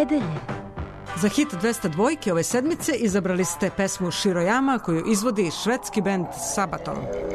nedelje. Za hit 202 ove sedmice izabrali ste pesmu Shiroyama koju izvodi švedski bend Sabaton.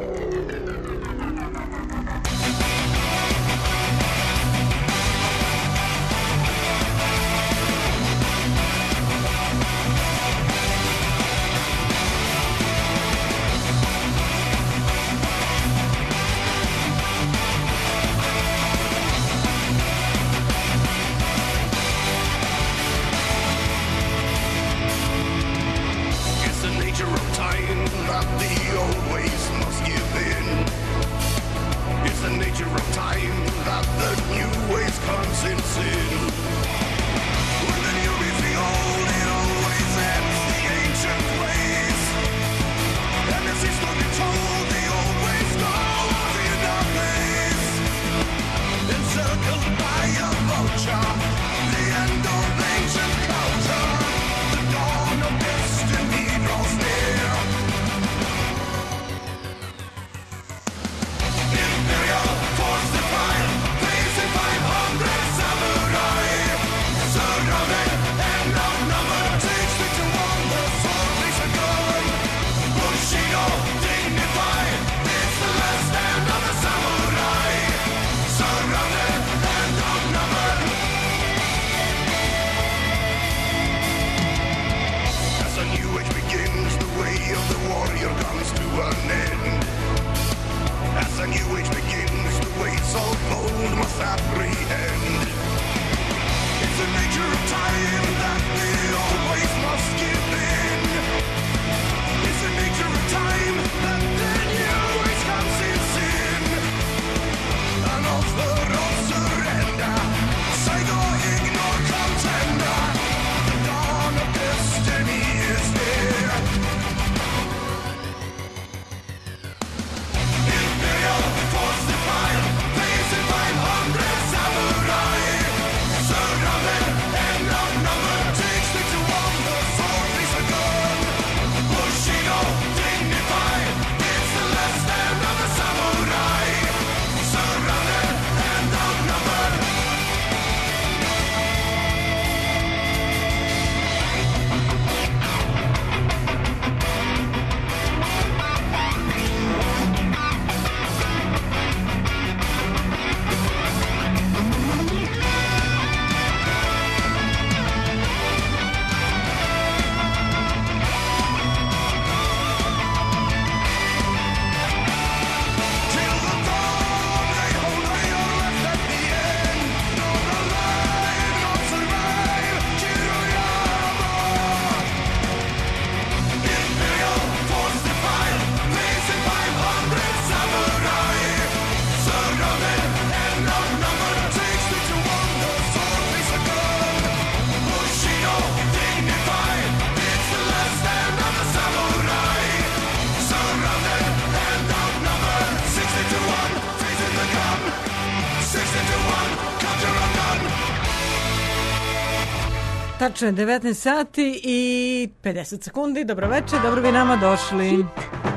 Tačno je 19 sati i 50 sekundi. Dobro večer, dobro bi nama došli. Hit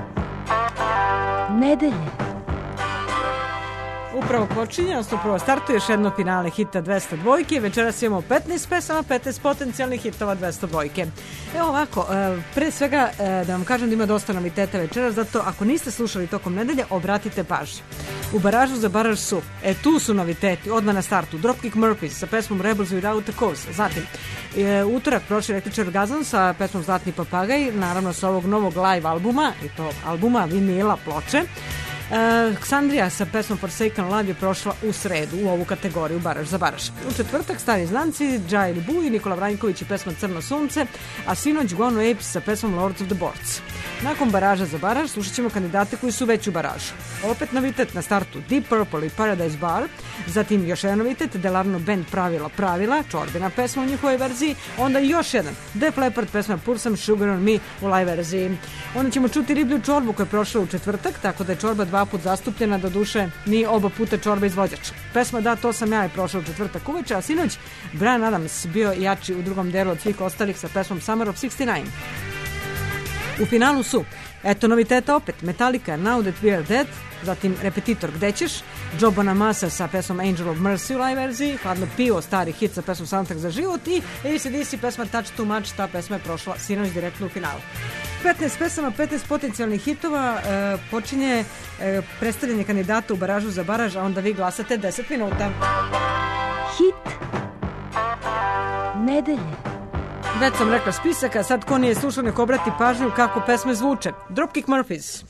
nedelje. Upravo počinje, odnosno upravo startuje još jedno finale hita 202. Večeras imamo 15 pesama, 15 potencijalnih hitova 202. Evo ovako, pre svega da vam kažem da ima dosta noviteta večeras, zato ako niste slušali tokom nedelje, obratite pažnju. U baražu za baraž su, tu su noviteti, odmah na startu, Dropkick Murphys sa pesmom Rebels Without a Cause, zatim utorak prošli Electric Orgasm sa pesmom Zlatni papagaj, naravno sa ovog novog live albuma, i to albuma vinila ploče. Ksandrija sa pesmom Forsaken Love je prošla u sredu u ovu kategoriju baraž za baraž. U četvrtak Stari znanci, Džajli Buj, Nikola Vranjković i pesma Crno sunce, a sinoć Guano Apes sa pesmom Lords of the Boards. Nakon baraža za baraž slušat ćemo kandidate koji su već u baražu. Opet novitet na startu Deep Purple i Paradise Bar, zatim još jedan novitet Delarno Band Pravila, čorbina pesma u njihovoj verziji, onda još jedan Def Leppard pesma Pour Some Sugar on Me u live verziji. Onda ćemo čuti Riblju čorbu koja je prošla u četvrtak, tako da je čorba dva put zastupljena, do duše nije oba puta čorba izvođač. Pesma Da, to sam ja je prošla u četvrtak uveče, a sinoć Bryan Adams bio jači u drugom delu od svih ostalih sa pesmom Summer of 69. U finalu su, eto noviteta opet, Metallica Now That We Are Dead, zatim Repetitor Gde ćeš, Joe Bonamassa sa pesmom Angel of Mercy u live verziji, Hladno pivo, stari hit sa pesmom Soundtrack za život i AC/DC pesma Touch Too Much, ta pesma je prošla sinoć direktno u finalu. 15 pesama, 15 potencijalnih hitova, počinje predstavljanje kandidata u baražu za baraž, a onda vi glasate 10 minuta. Hit nedelje. Već sam rekla spisak, a sad ko nije slušao nek obrati pažnju kako pesme zvuče. Dropkick Murphys.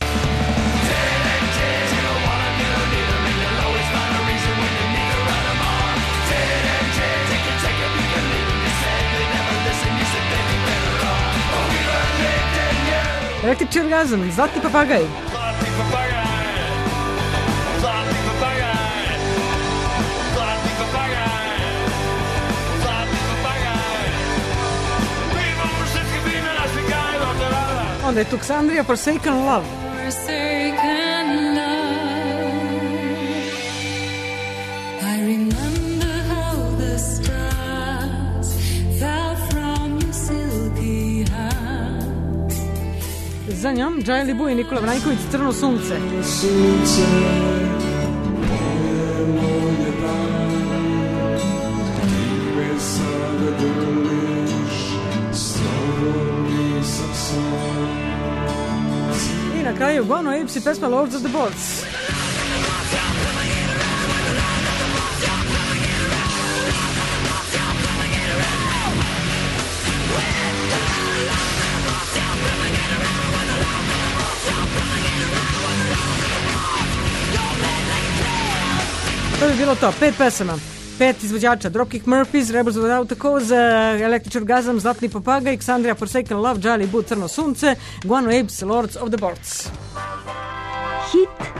Electric Orgasm, Zlatni papagaj. Onda je Tuxandria, Forsaken Love. Forsaken love. I remember how the stars fell from your silky hands. Za njom Džaja Libu i Nikola Vranjković, Crno sunce. Sunce, moje dan, ti sada grliš, slovo nisam sam. I na kraju Bono Apes i pesma Lords of the Boats. To bi bilo to, 5 pesama, 5 izvođača: Dropkick Murphys, Rebels Without a Cause, Electric Orgasm, Zlatni papagaj, Xandria, Forsaken Love, Džaja Libu, Crno sunce, Guano Apes, Lords of the Boats. Hit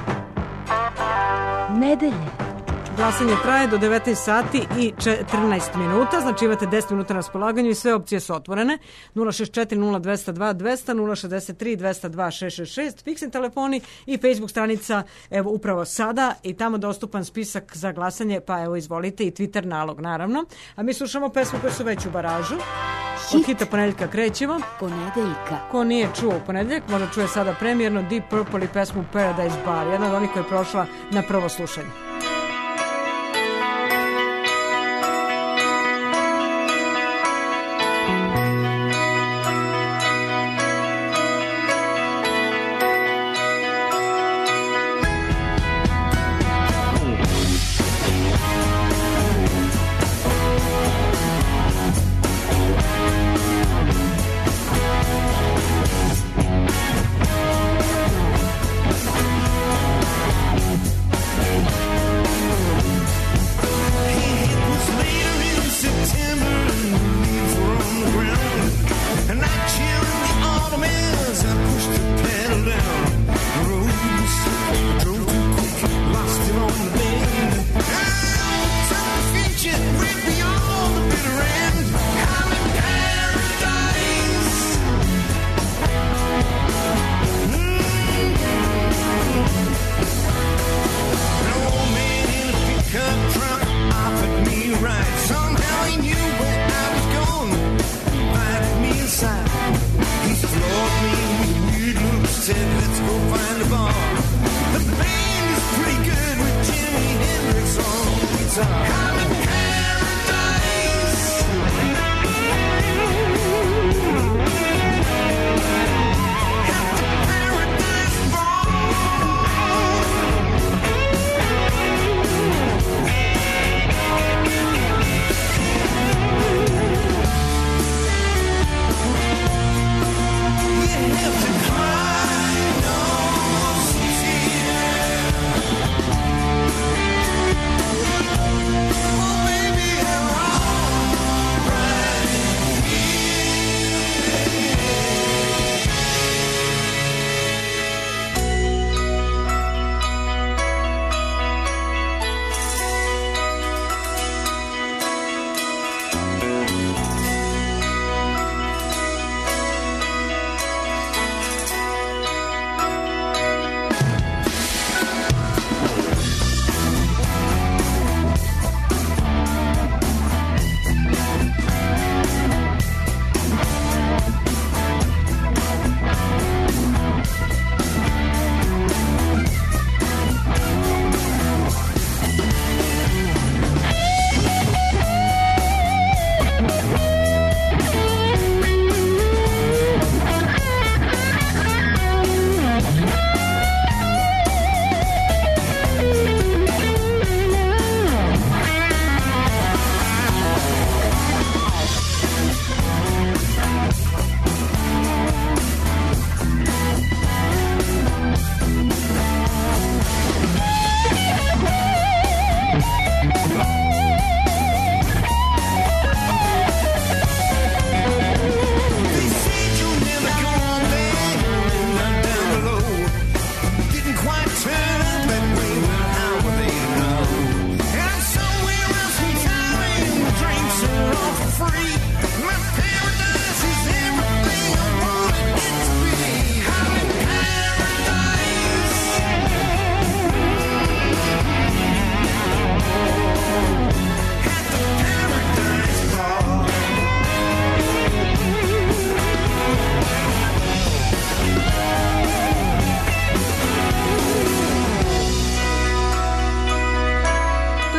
nedelje. Glasanje traje do 19 sati i 14 minuta, znači imate 10 minuta na raspolaganju i sve opcije su otvorene. 064 0202 200, 063 202 666, fiksni telefoni i Facebook stranica, evo upravo sada, i tamo dostupan spisak za glasanje, pa evo izvolite, i Twitter nalog naravno. A mi slušamo pesmu koje su već u baražu. Od hita ponedeljka krećemo. Ponedeljka. Ko nije čuo ponedeljak, možda čuje sada premijerno Deep Purple i pesmu Paradise Bar, jedna od onih koja je prošla na prvo slušanje.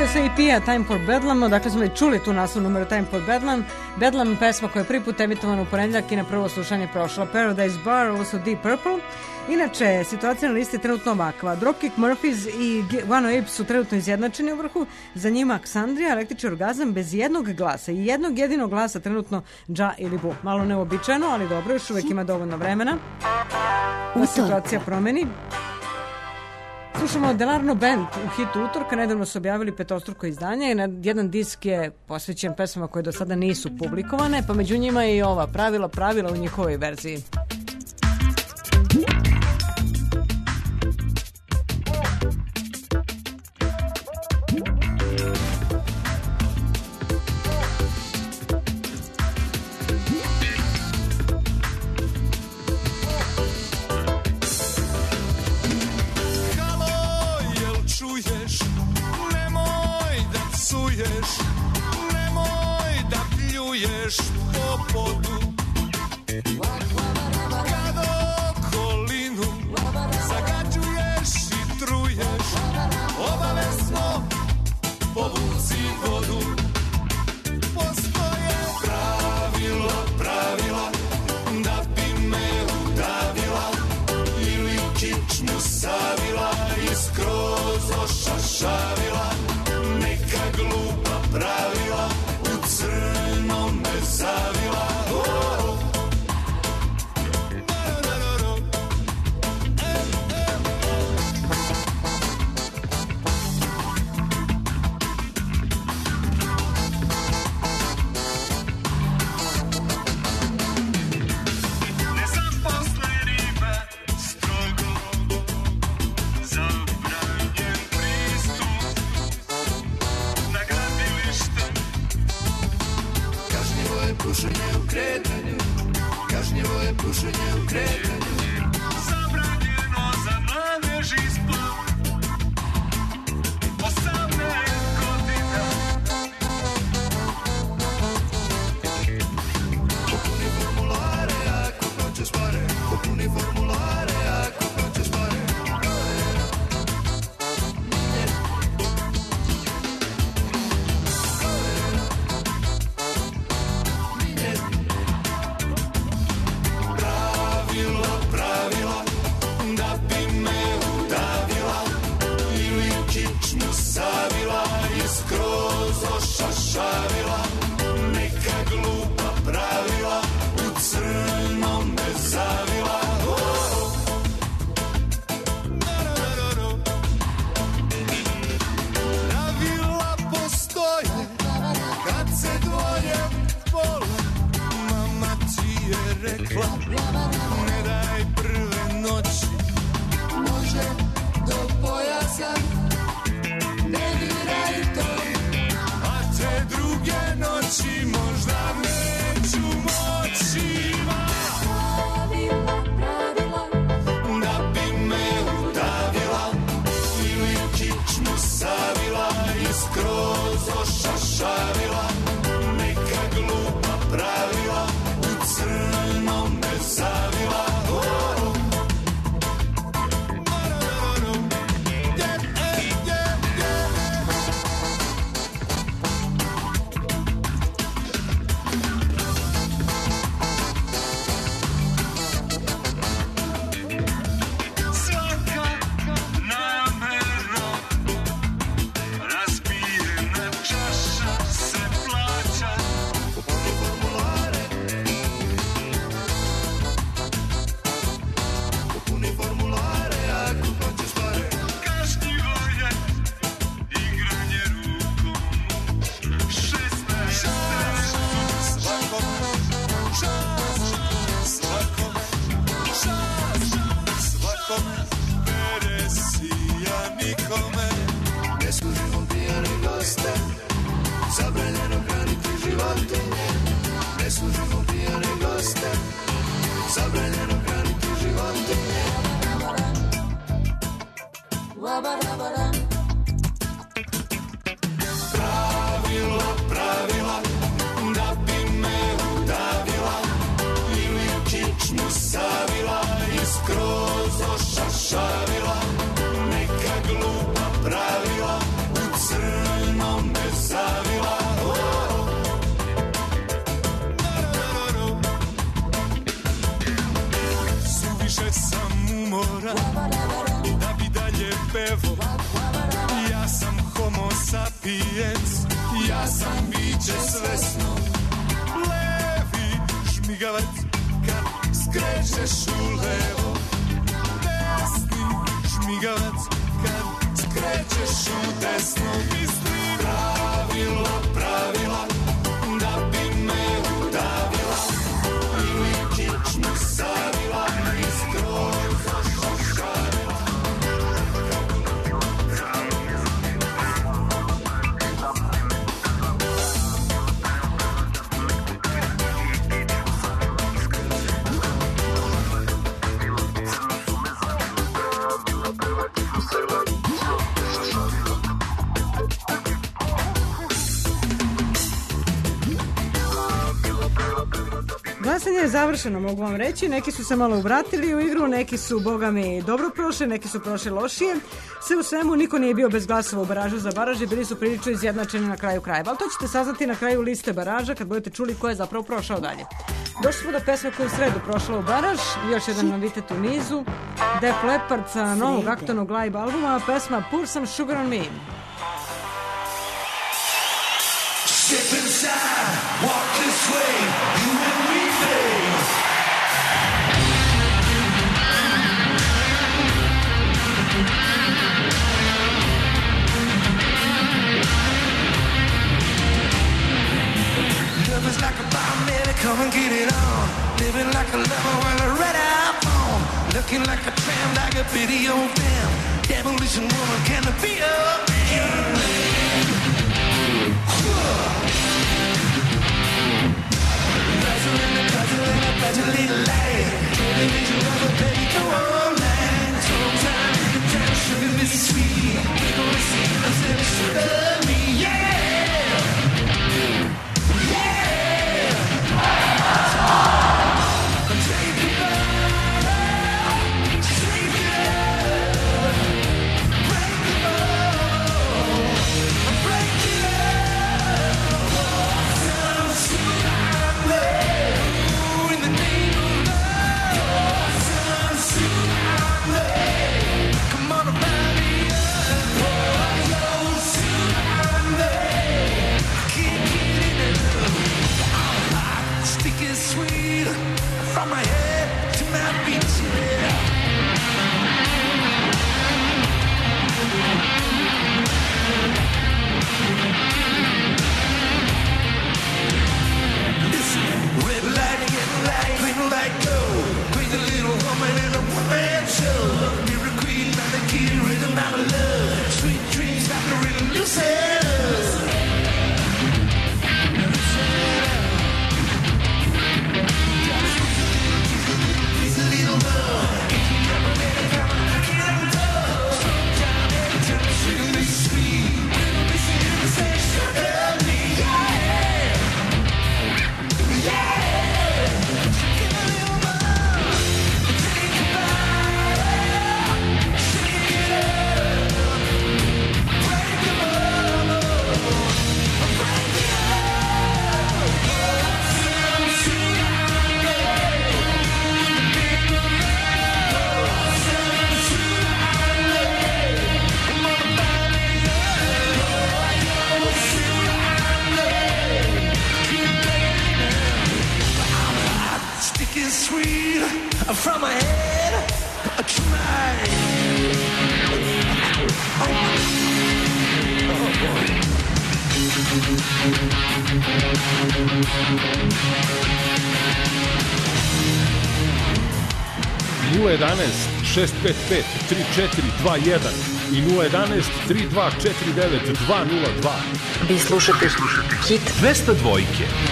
sa EP-a Time for Bedlam, dakle smo i čuli tu naslovnu numeru Time for Bedlam. Bedlam, pesma koja je prvi put emitovana u ponedjeljak i na prvo slušanje prošla. Paradise Bar, ovo su Deep Purple. Inače, situacija na listi je trenutno ovakva. Dropkick Murphys i Guano Apes su trenutno izjednačeni u vrhu. Za njima Aleksandrija, Električni orgazam bez jednog glasa i jednog jedinog glasa trenutno Ja ili Bu. Malo neobičajno, ali dobro, još uvijek ima dovoljno vremena da situacija promeni. Slušamo Delarno Band u hitu utorka, nedavno su objavili petostruko izdanje i jedan disk je posvećen pesmama koje do sada nisu publikovane, pa među njima je i ova pravila u njihovoj verziji. Nemoj da pljuješ po podu, kad okolinu zagađuješ i truješ, obavezno povuci vodu. Postoje pravila da bi me udavila ili kičmu savila i skroz ošašavila. Neka glupa pravila u crnom me zavila. Kažnjivo je pušenje u kretanju. Zabranjeno za mladež ispod 18 godina. Popuni formulare ako hoćeš pare. Popuni formulare ako hoćeš pare. Pravila da bi me udavila ili kičmu savila i skroz ošašavila. Neka glupa pravila u crnom me zavila. Pravila postoje kad se dvoje vole. Mama ti je rekla ne daj prve noći, Može do pojasa, ne diraj to. a te druge noći možda neću moći. Da bi me udavila ili kičmu savila i skroz ošašavila. Neka glupa pravila u crnom me zavila. pijec, ja sam biće svesno. Levi žmigavac kad skrećeš u levo, desni žmigavac kad skrećeš u desno. Mislim pravila, pravila, da bi me udavila ili kičmu savila i skroz zašašavila. Glasanje je završeno, mogu vam reći. Neki su se malo uvratili u igru, neki su, boga mi, dobro prošli, neki su prošli lošije. Sve u svemu, niko nije bio bez glasova u baražu za baraže, bili su prilično izjednačeni na kraju krajeva. Ali to ćete saznati na kraju liste baraža kad budete čuli ko je zapravo prošao dalje. Došli smo do pesme koja je u sredu prošla u baraž, još jedan novitet u nizu. Def Leppard sa novog aktualnog live albuma, pesma Pour Some Sugar on Me. Step inside, walk this way, you and me, babe. Love is like a bomb, come and get it on. Living like a lover with a red iPhone. Looking like a tramp, like a video film. Demolition woman, can it be a man? Better little light, television of a baby, go online. Sometimes you can tell sugar is sweet. We're gonna see myself sugar me, yeah, yeah. Take it out, take it out, break it all, break it out. Some sugar. Sweet from my head to my feet, yeah. Listen, red light, yellow light, green light, go. Crazy little woman in a one-man show. Mirror queen, malakita, rhythm out of love. Sweet dreams like a real lucid. Sweet from my head to my boy. 011 655 3421 i 011 3249 202. Vi slušate Hit 202.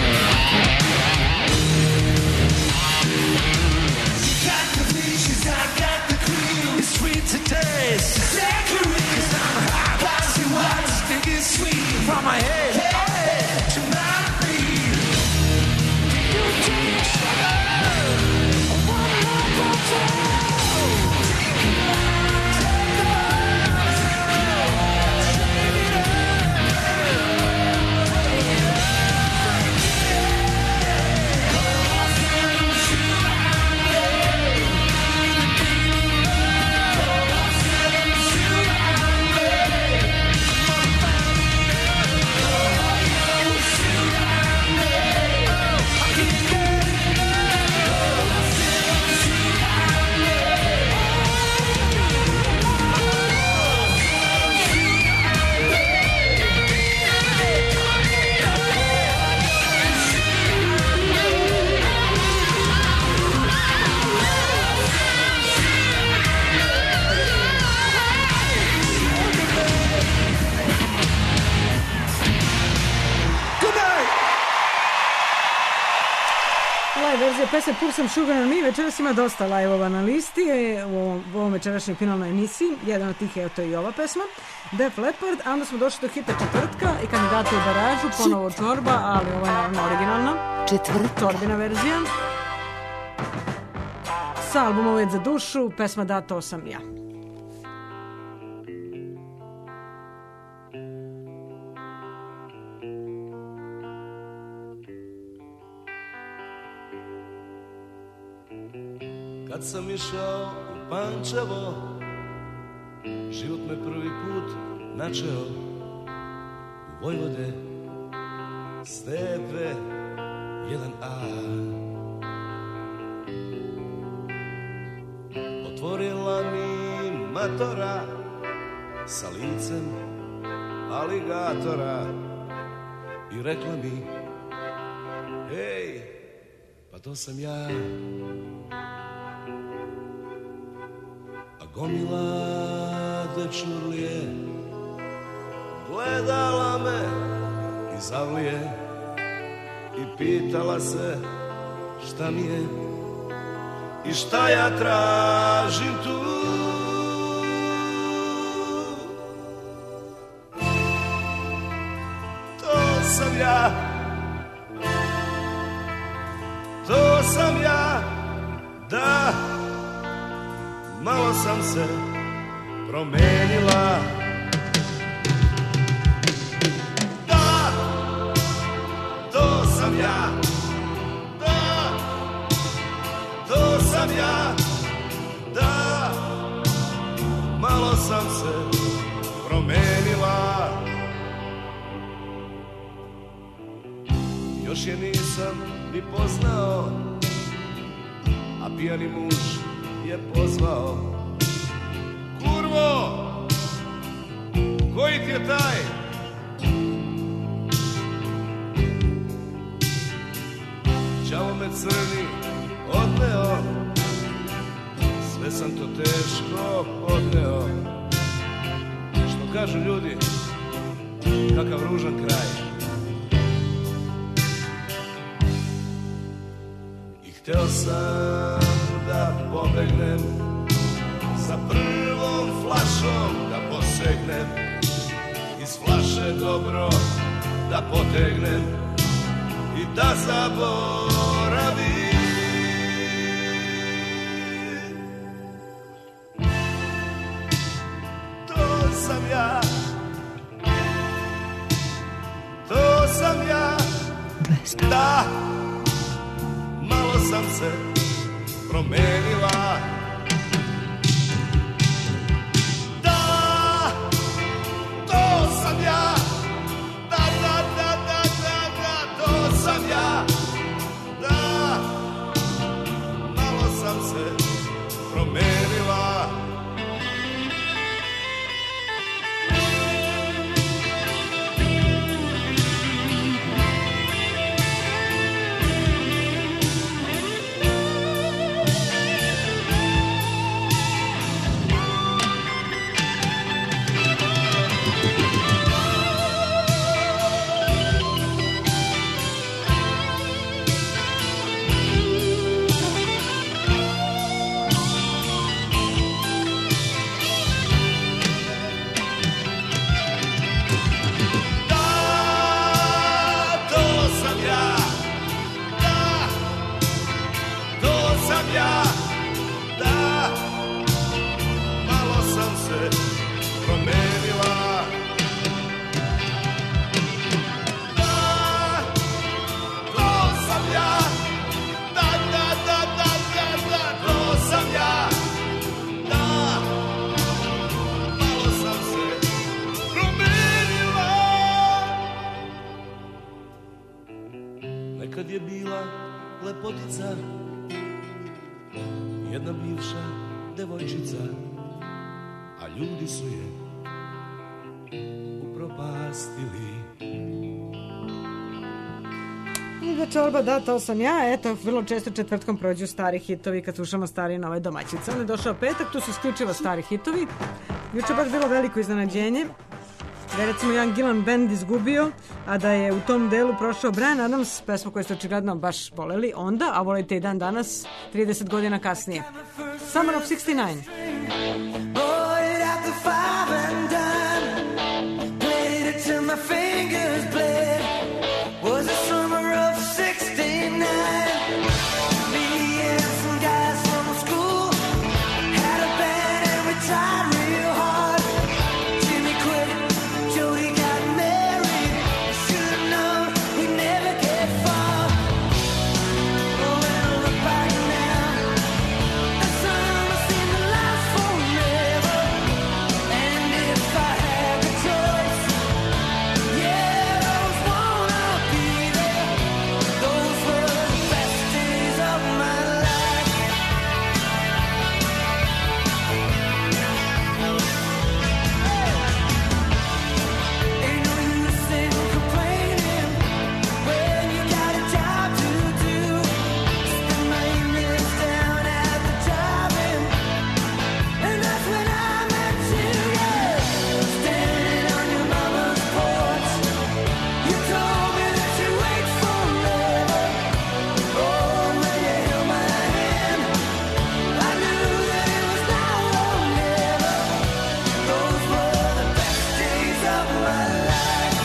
From my head to my feet. You take sugar. One more time. Take it verzija pesme Pour Some Sugar on Me. Večeras ima dosta live-ova na listi u ovom večerašnjoj finalnoj emisiji. Jedan od tih je to i ova pesma Def Leppard, a onda smo došli do hita četvrtka i kandidati u baražu, ponovo Čorba, ali ovo je naravno originalna Čorbina verzija sa albumom Uvjet za dušu, pesma Da, to sam ja. Kad sam išao u Pančevo, život me prvi put načeo. U Vojvode, Stepe, 1A. Otvorila mi matora sa licem aligatora i rekla mi: hej, pa to sam ja. Gomila dečurlije gledala me iz avlije i pitala se šta mi je i šta ja tražim tu. To sam ja, to sam ja, da. Malo sam se promenila. Da, to sam ja. Da, to sam ja. Da, malo sam se promenila. Još je nisam ni poznao, a pijani muž je pozvao: kurvo, koji ti je taj? Đavo me crni odneo, sve sam to teško odneo. Što kažu ljudi, kakav ružan kraj. I hteo sam da pobegnem, sa prvom flašom da posegnem, iz flaše dobro da potegnem i da zaboravim. To sam ja, to sam ja, da, malo sam se promenila. Da, to sam ja. Da, da, da, da, da, da, to sam ja. Da, malo sam se promenila. Nekad je bila lepotica, jedna bivša devojčica, a ljudi su je upropastili. Čorba, da, to sam ja. Eto, vrlo često četvrtkom prođu stari hitovi kad slušamo stari nove domaćice. On je došao petak, tu su isključivo stari hitovi. Juče baš bilo veliko iznenađenje. Da je recimo Ian Gillan Band izgubio, a da je u tom delu prošao Bryan Adams, pesmu koju ste očigledno baš voleli onda, a volite i dan danas, 30 godina kasnije. Summer of 69. Bought it at the five and dime. Played it till my fingers bled. Was the summer of 69. Me and some guys from school had a band and we tried real hard. Jimmy quit, Jody got married. Should've known we'd never get far. Oh, when I look back now, that summer seemed to last forever. And if I had the choice, yeah, those wanna be there. Those were the best days of my life. Ain't no use in complaining when you got a job to do. Spend my evenings down at the drive-in, and that's when I met you, yeah. Standing on your mama's porch, you told me that you'd wait forever. Oh, when you held my hand, I knew that it was now or never. Those were the best days of my life.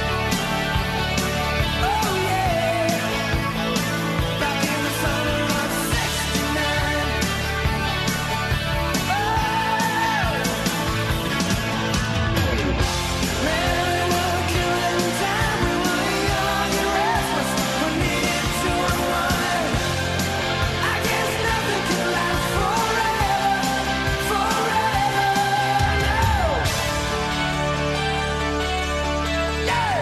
Oh, yeah. Back in the summer of 69. Man, we were killing time. We were young and restless. We needed to unwind. I guess nothing can last forever, no. Yeah.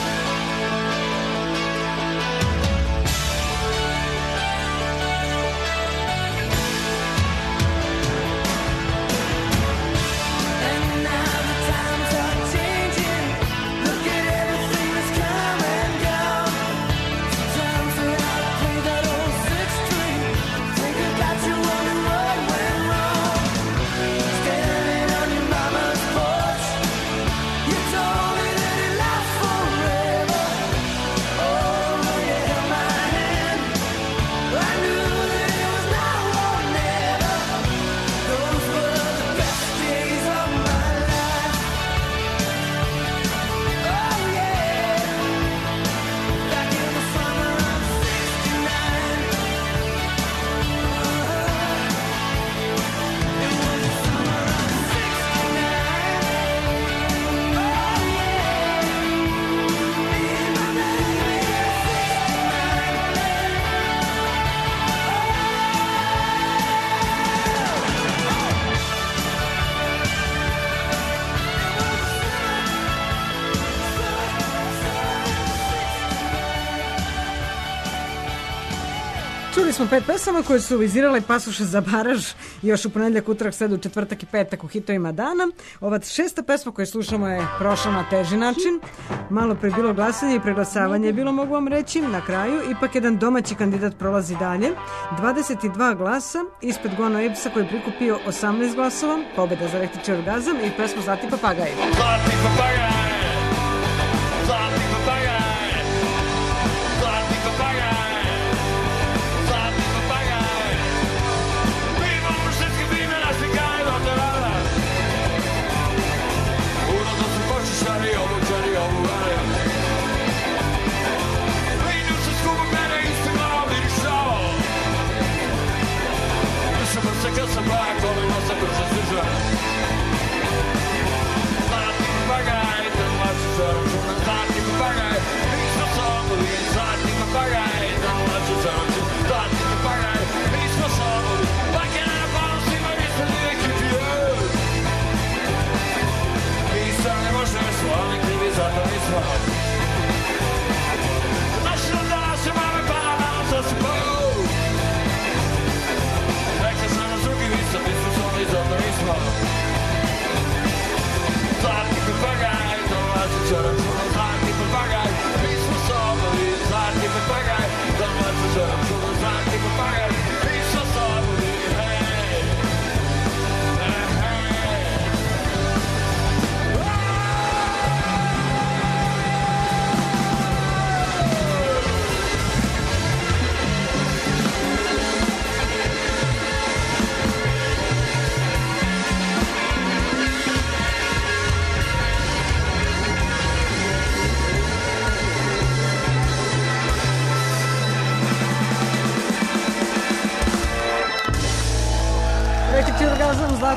And now the times are changing. Look at everything that's come and gone. Sometimes when I play that old six string, think about you wondering what went wrong. Standing on your mama's porch, you told me that it lasts forever. Oh, when you held my hand, I knew that it was now or never. Those were the best days of my life. Oh, yeah. Back in the summer of 69. It was the summer of 69. Oh, yeah. Me and my baby at 69. Čuli smo 5 pesama koje su vizirale pasuše za baraž još u ponedjeljak, utorak, sredu, četvrtak i petak u hitovima dana. Ova 6. pesma koju slušamo je prošla na teži način. Malo pre bilo glasanje i preglasavanje je bilo, mogu vam reći. Na kraju ipak jedan domaći kandidat prolazi dalje. 22 glasa ispred Gona Apesa koji je prikupio 18 glasova. Pobjeda za električni orgazam i pesmu Zlati papagaj. Zlatni papagaj, zlatni papagaj, zlatni papagaj, zlatni papagaj. Mi imamo štetske primjena, slikaj do terana. Urodno su košišari, obučari, obuvane. Linju se skupo mene, isti malo mirišao. Dušama se kad sam baja, kolima se brže stiže. Zlatni papagaj,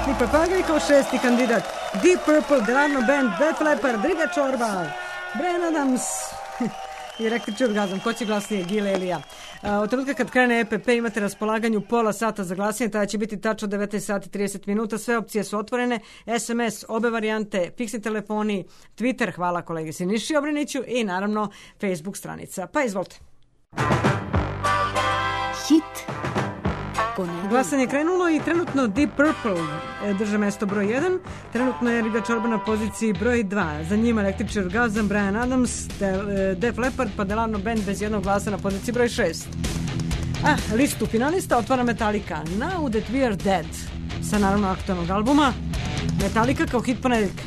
Zlatni papagaj kao 6. kandidat. Deep Purple, Delano Band, Def Leppard, Riga Čorba, Bryan Adams i Električni orgazam. Ko će glasnije, Gile ili ja? Od trenutka kad krene EPP imate raspolaganju pola sata za glasanje, tada će biti tačno 19 sati 30 minuta. Sve opcije su otvorene. SMS, obe varijante, fiksni telefoni, Twitter, hvala kolegi Siniši Obreniću i naravno Facebook stranica. Pa izvolite. Hit. Glasanje je krenulo i trenutno Deep Purple drže mesto broj 1. Trenutno je Riga Čorba na poziciji broj 2. Za njima Električni orgazam, Bryan Adams, Def Leppard, pa Delano Band bez jednog glasa na poziciji broj 6. Listu finalista otvara Metallica, Now That We Are Dead, sa naravno aktualnog albuma Metallica kao hit ponedeljka.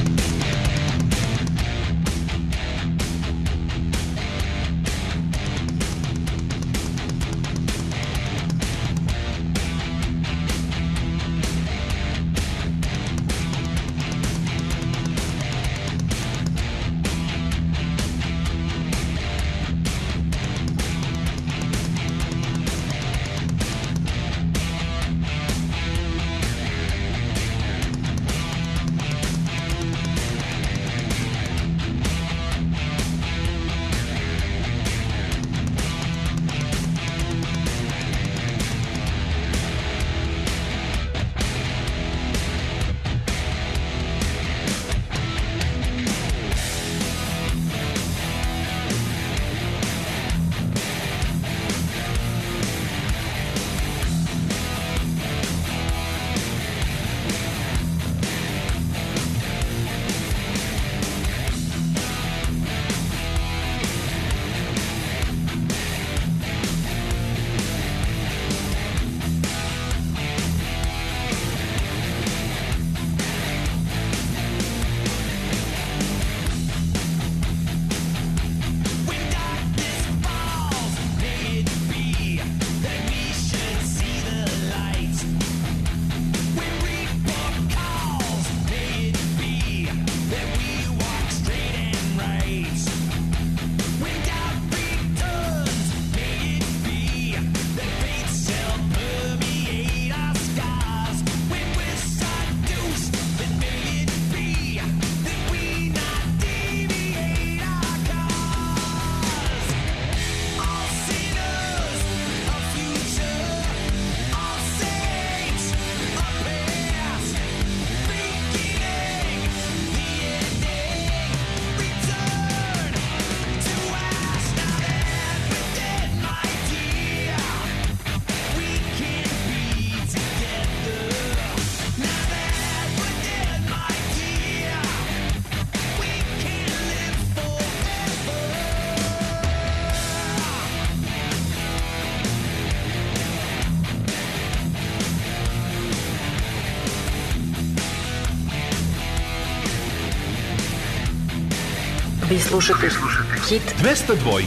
Vi slušate Hit 202.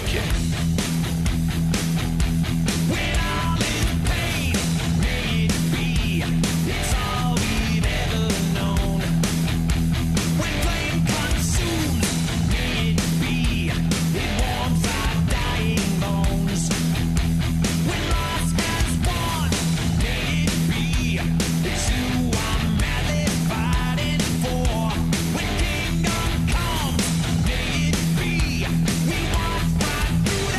We walk right through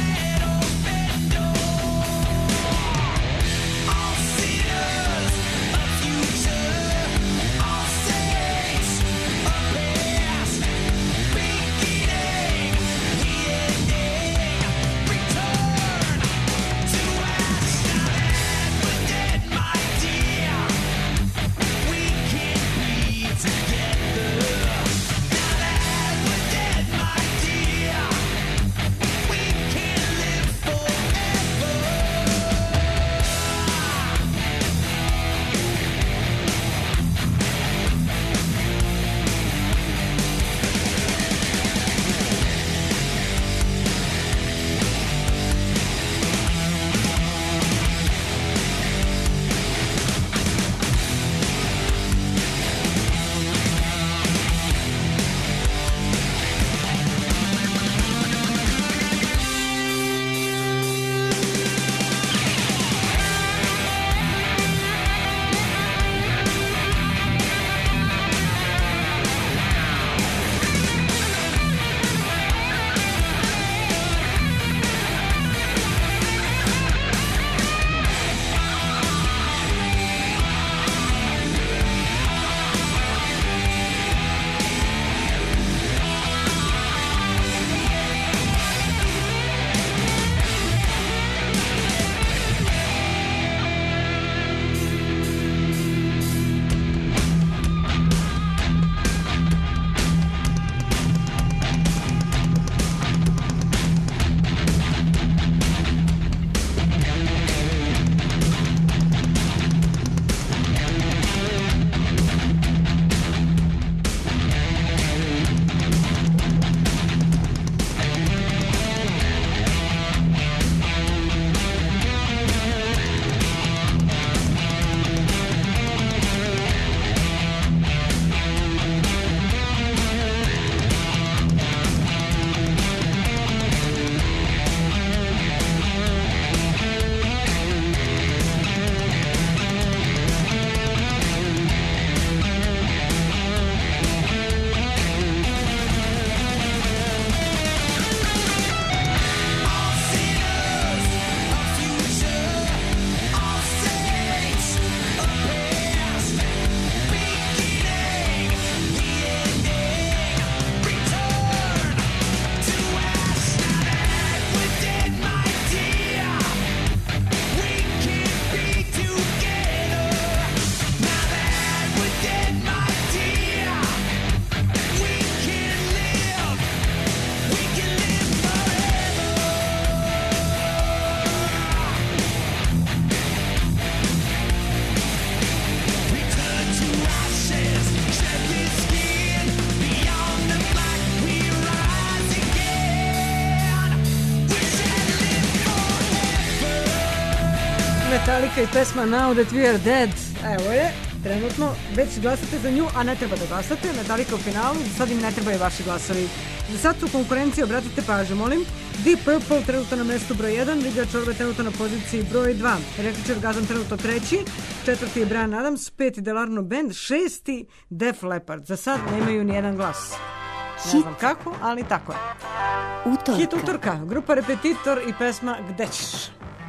Metallica i pesma Now That We Are Dead. Evo je, trenutno već glasate za nju, a ne treba da glasate. Metallica u finalu, sad im ne trebaju vaši glasovi. Za sad su u konkurenciji, obratite pažnju, molim. Deep Purple trenutno na mestu broj 1, Lidija Čorbe trenutno na poziciji broj 2, Electric Orgasm trenutno treći, četvrti je Bryan Adams, peti Delarno Band, šesti Def Leppard. Za sad nemaju ni jedan glas. Ne znam kako, ali tako je. Utorka. Hit utorka, grupa Repetitor i pesma Gde ćeš?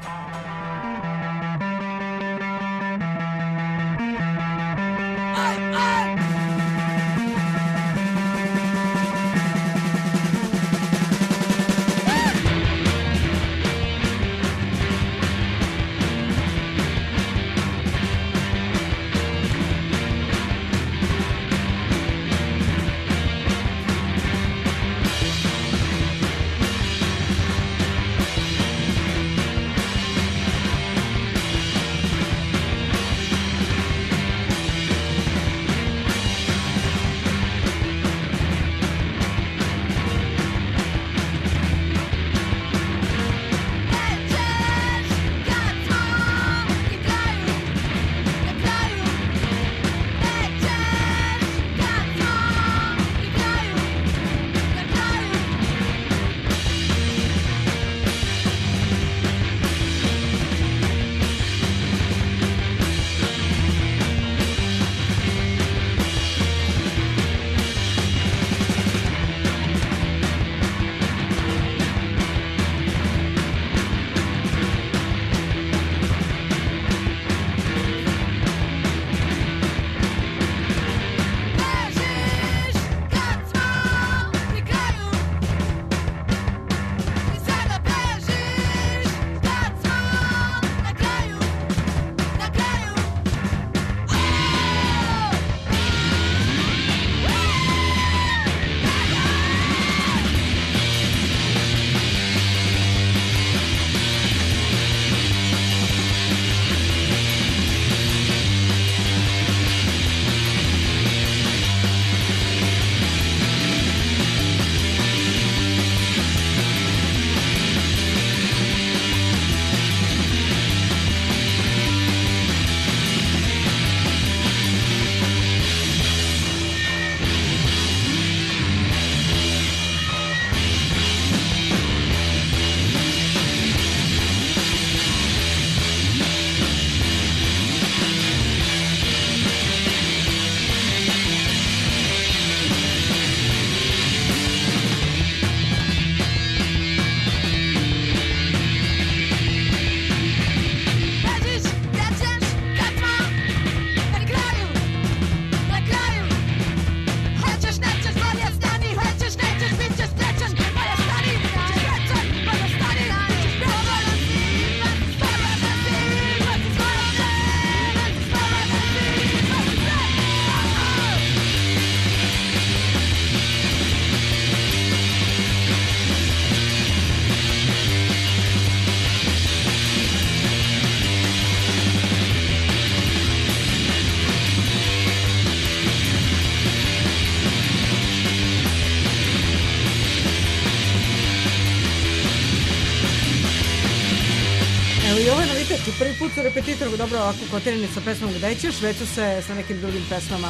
Prvi put su Repetitor dobro ovako kotirani sa pesmom Gde ćeš, već su se sa nekim drugim pesmama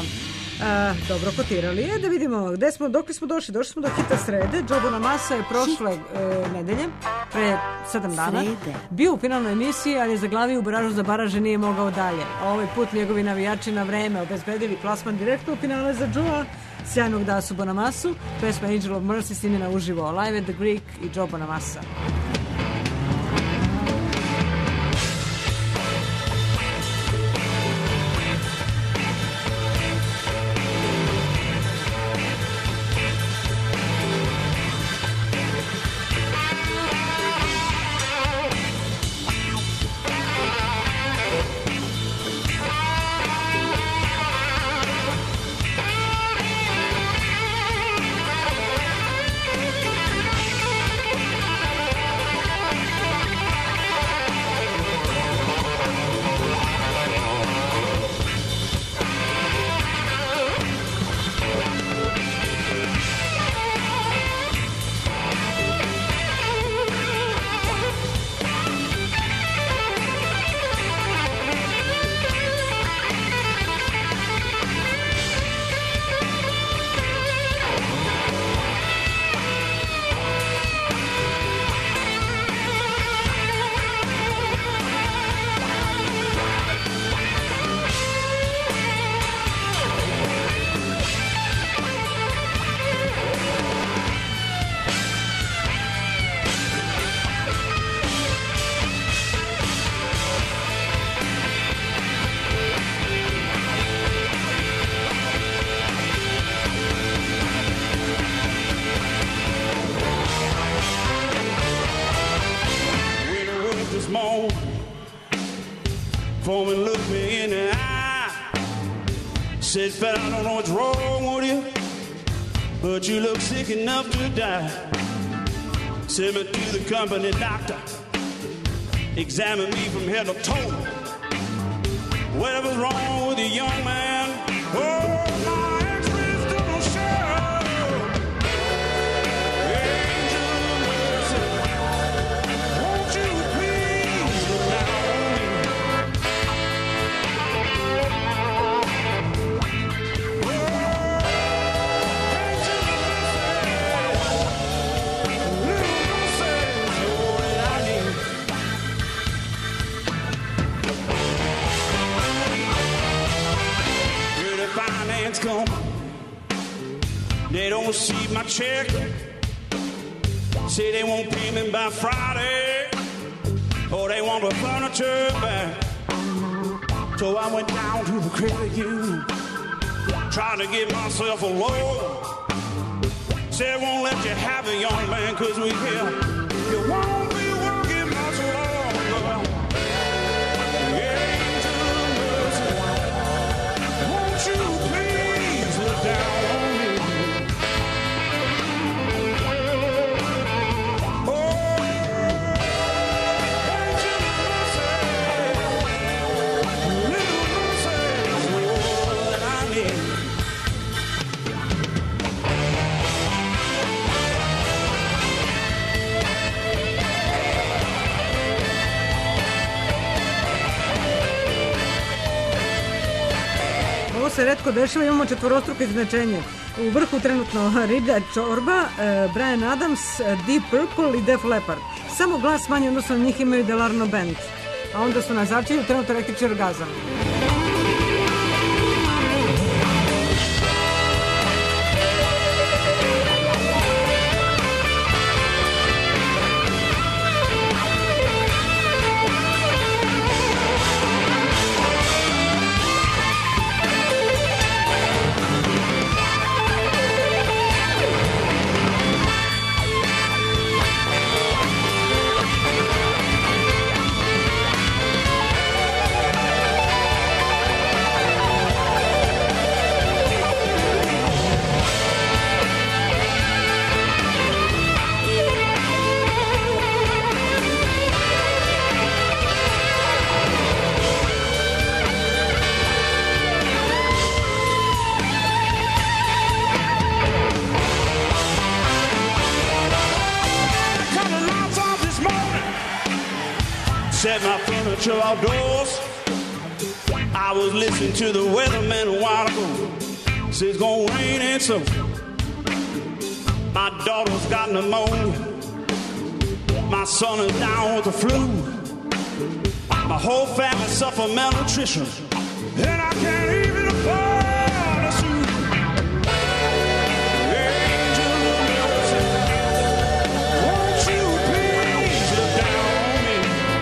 dobro kotirali. Da vidimo gde smo, dok smo došli. Došli smo do hita srede. Joe Bonamassa je prošle nedelje, pre 7 dana, bio u finalnoj emisiji, ali je zaglavio u baražu za baraže, nije mogao dalje. Ovaj put njegovi navijači na vreme obezbedili plasman direktno u finale za Joe-a, sjajnog Dasu Bonamassu, pesma Angel of Mercy snimljena uživo, Live at the Greek i Joe Bonamassa. Says, "Fat, I don't know what's wrong with you, but you look sick enough to die." Send me to the company doctor, examine me from head to toe. Whatever's wrong with you, young man, oh, my x-rays don't show. Angel of mercy, won't you please look down on me? Finance come, they don't receive my check. Say they won't pay me by Friday, or they want the furniture back. So I went down to the credit union, trying to get myself a loan. Said won't let you have it, young man, 'cause we hear you won't be working much longer. Angel of mercy, won't you please look down on me? Oh, angel of mercy, little mercy is all that I need. Ovo se retko dešava, imamo četvorostruko izznačenje. U vrhu trenutno riblja čorba, Bryan Adams, Deep Purple i Def Leppard. Samo glas manje odnosno na njih imaju Delarno Band. A onda su na začelju trenutno Električni orgazam. Set my furniture outdoors. I was listening to the weatherman a while ago. Says it's gonna rain and so. My daughter's got pneumonia. My son is down with the flu. My whole family suffer malnutrition. And I can't even afford a suit. Angel of mercy, won't you please look down on me?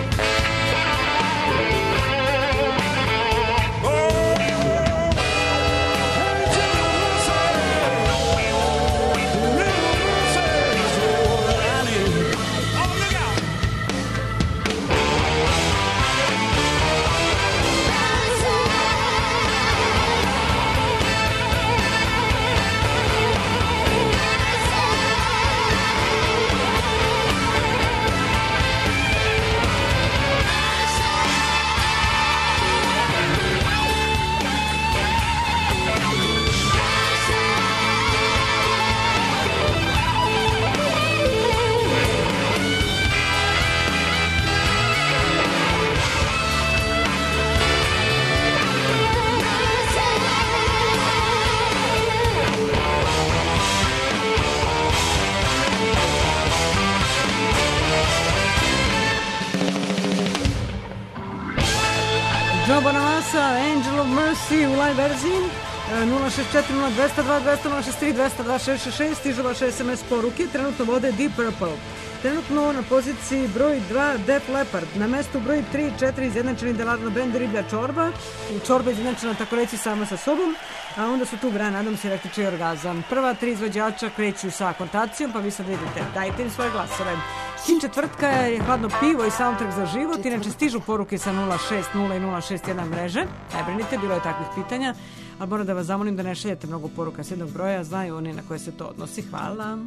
Joe Bonamassa, Angel of Mercy u live verziji. 064 0202 263 202 666, stižu vaše SMS poruke. Trenutno vode Deep Purple. Trenutno na poziciji broj 2 Def Leppard. Na mestu broj 3 i 4 izjednačeni Delarno Band, riblja čorba. Čorba izjednačena tako reći sama sa sobom. A onda su tu Bryan Adams i Električni orgazam. Prva tri izvođača kreću sa akontacijom, pa vi sad vidite, dajte im svoje glasove. Sin četvrtka je Hladno pivo i soundtrack za život. Inače stižu poruke sa 060 i 061 mreže. Ne brinite, bilo je takvih pitanja. ali moram da vas zamolim da ne šaljete mnogo poruka s jednog broja, znaju oni na koje se to odnosi. Hvala.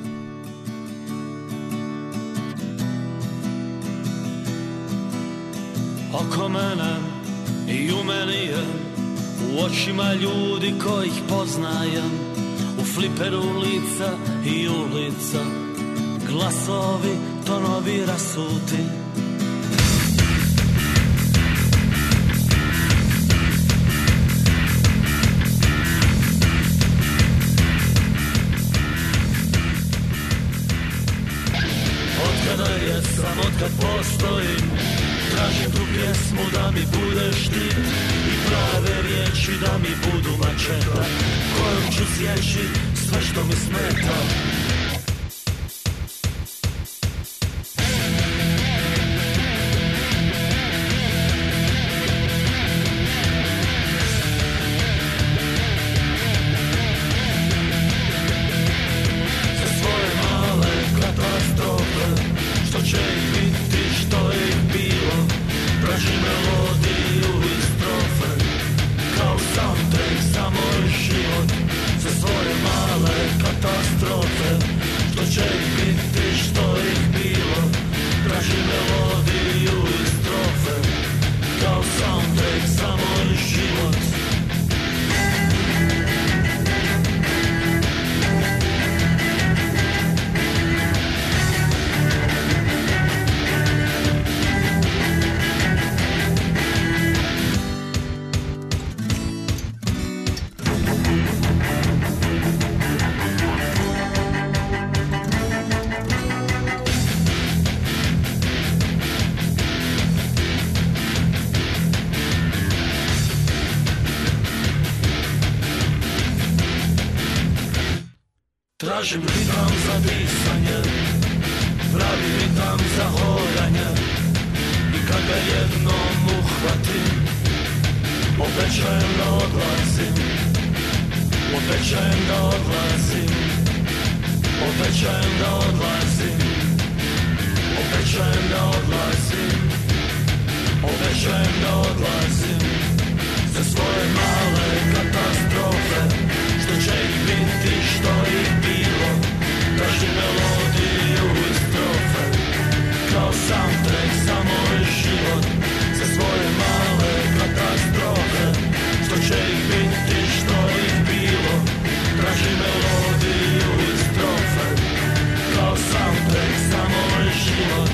Oko mene i u meni je, u očima ljudi kojih poznajem, u fliperu lica i ulica, glasovi, tonovi rasuti. Otkada jesam, otkad postojim, tražim tu pjesmu da mi budeš ti i prave riječi da mi budu mačeta kojom ću sjeći sve što mi smeta. Za svoje male katastrofe, što će ih biti, što je ih bilo, tražim melodiju i strofe, kao soundtrack za moj život. Za svoje male katastrofe, što će ih biti, što ih bilo, tražim melodiju i strofe, kao soundtrack za moj život. Tražim ritam za disanje, pravi ritam za hodanje, i kad ga jednom uhvatim, obećajem da odlazim, obećajem da odlazim, obećajem da odlazim, obećajem da odlazim, obećajem da odlazim. Za svoje male katastrofe, što će ih biti, što ih bilo, tražim melodiju i strofe, kao soundtrack za moj život. Za svoje male katastrofe, što će ih biti, što ih bilo, tražim melodiju i strofe, kao soundtrack za moj život.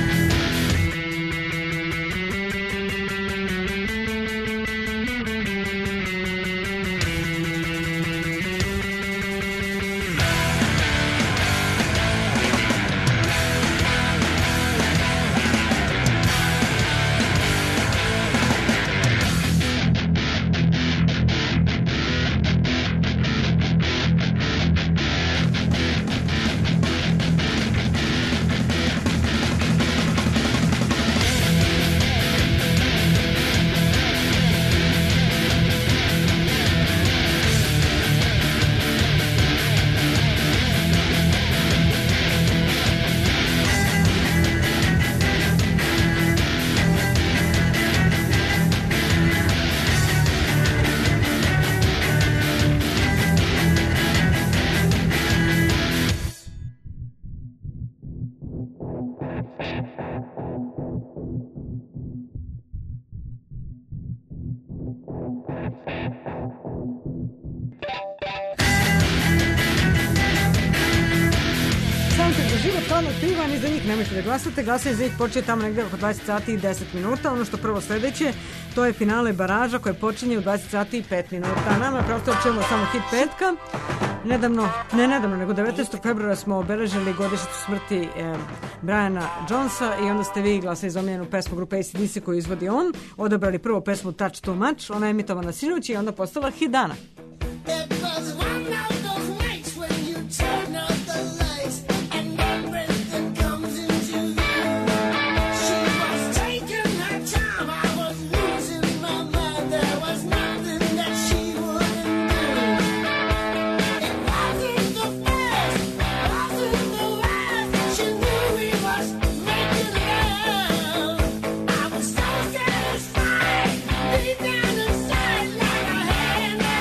Za njih nemojte da glasate, glasanje za njih počinje tamo negdje oko 20 sati i 10 minuta. Ono što prvo sljedeće, to je finale baraža koje počinje u 20 sati i 5 minuta. Nama prosto čujemo samo hit petka. Nedavno, nego 19. februara smo obeležili godišnjicu smrti Briana Jonesa i onda ste vi glasali za omiljenu pesmu grupe AC/DC koju izvodi on. Odabrali prvo pesmu Touch Too Much, ona je emitovana sinoć i onda postala hit dana. Deep down inside, like a hand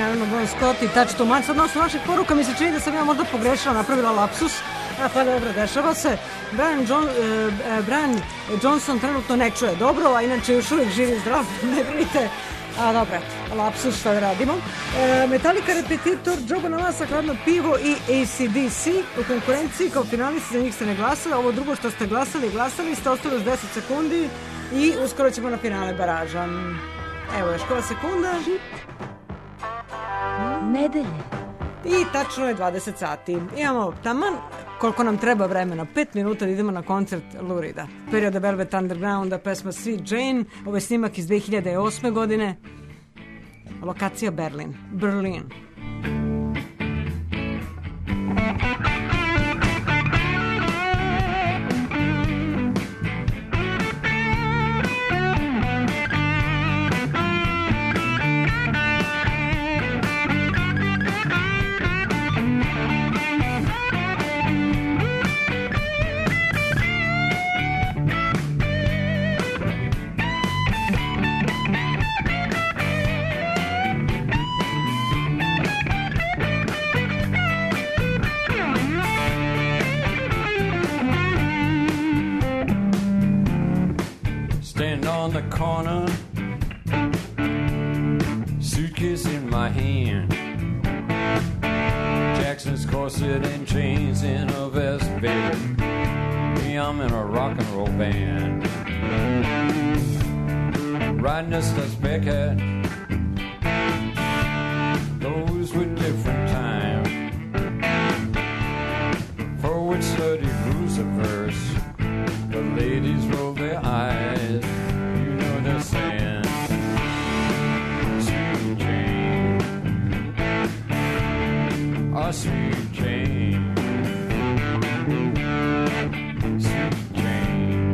naravno Bon Scott i Touch Too Much. Odnosno naših poruka mi se čini da sam ja možda pogrešila, napravila lapsus. Pa dobro, dešava se. Brian Johnson trenutno ne čuje dobro, a inače još uvijek živi zdrav, ne brinite. A dobro, lapsus, šta da radimo. Metallica, Repetitor, Joe Bonamassa, Hladno pivo i AC/DC u konkurenciji kao finalisti, za njih ste ne glasali. Ovo drugo što ste glasali ste, ostalo još 10 sekundi i uskoro ćemo na finale baraža. Evo još koja sekunda. Nedelje. I tačno je 20 sati. Imamo taman koliko nam treba vremena, 5 minuta da idemo na koncert Lou Reeda. Perioda Velvet Undergrounda, pesma Sweet Jane, ovaj snimak iz 2008. godine. Lokacija Berlin. On the corner, suitcase in my hand, Jackson's corset and chains in a vest, baby. Me, I'm in a rock and roll band, riding a Beckett. Those were different times, for which study rules of verse. The ladies roll their eyes. Saying, Sweet Jane, oh Sweet Jane, Sweet Jane.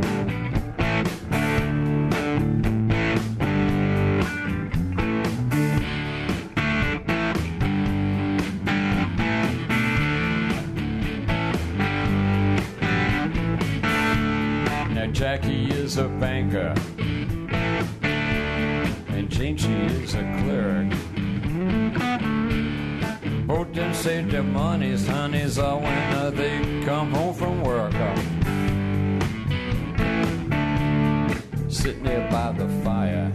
Now Jackie is a banker, Jane, she is a clerk. Both them save their monies, honeys, all when they come home from work. Sitting there by the fire,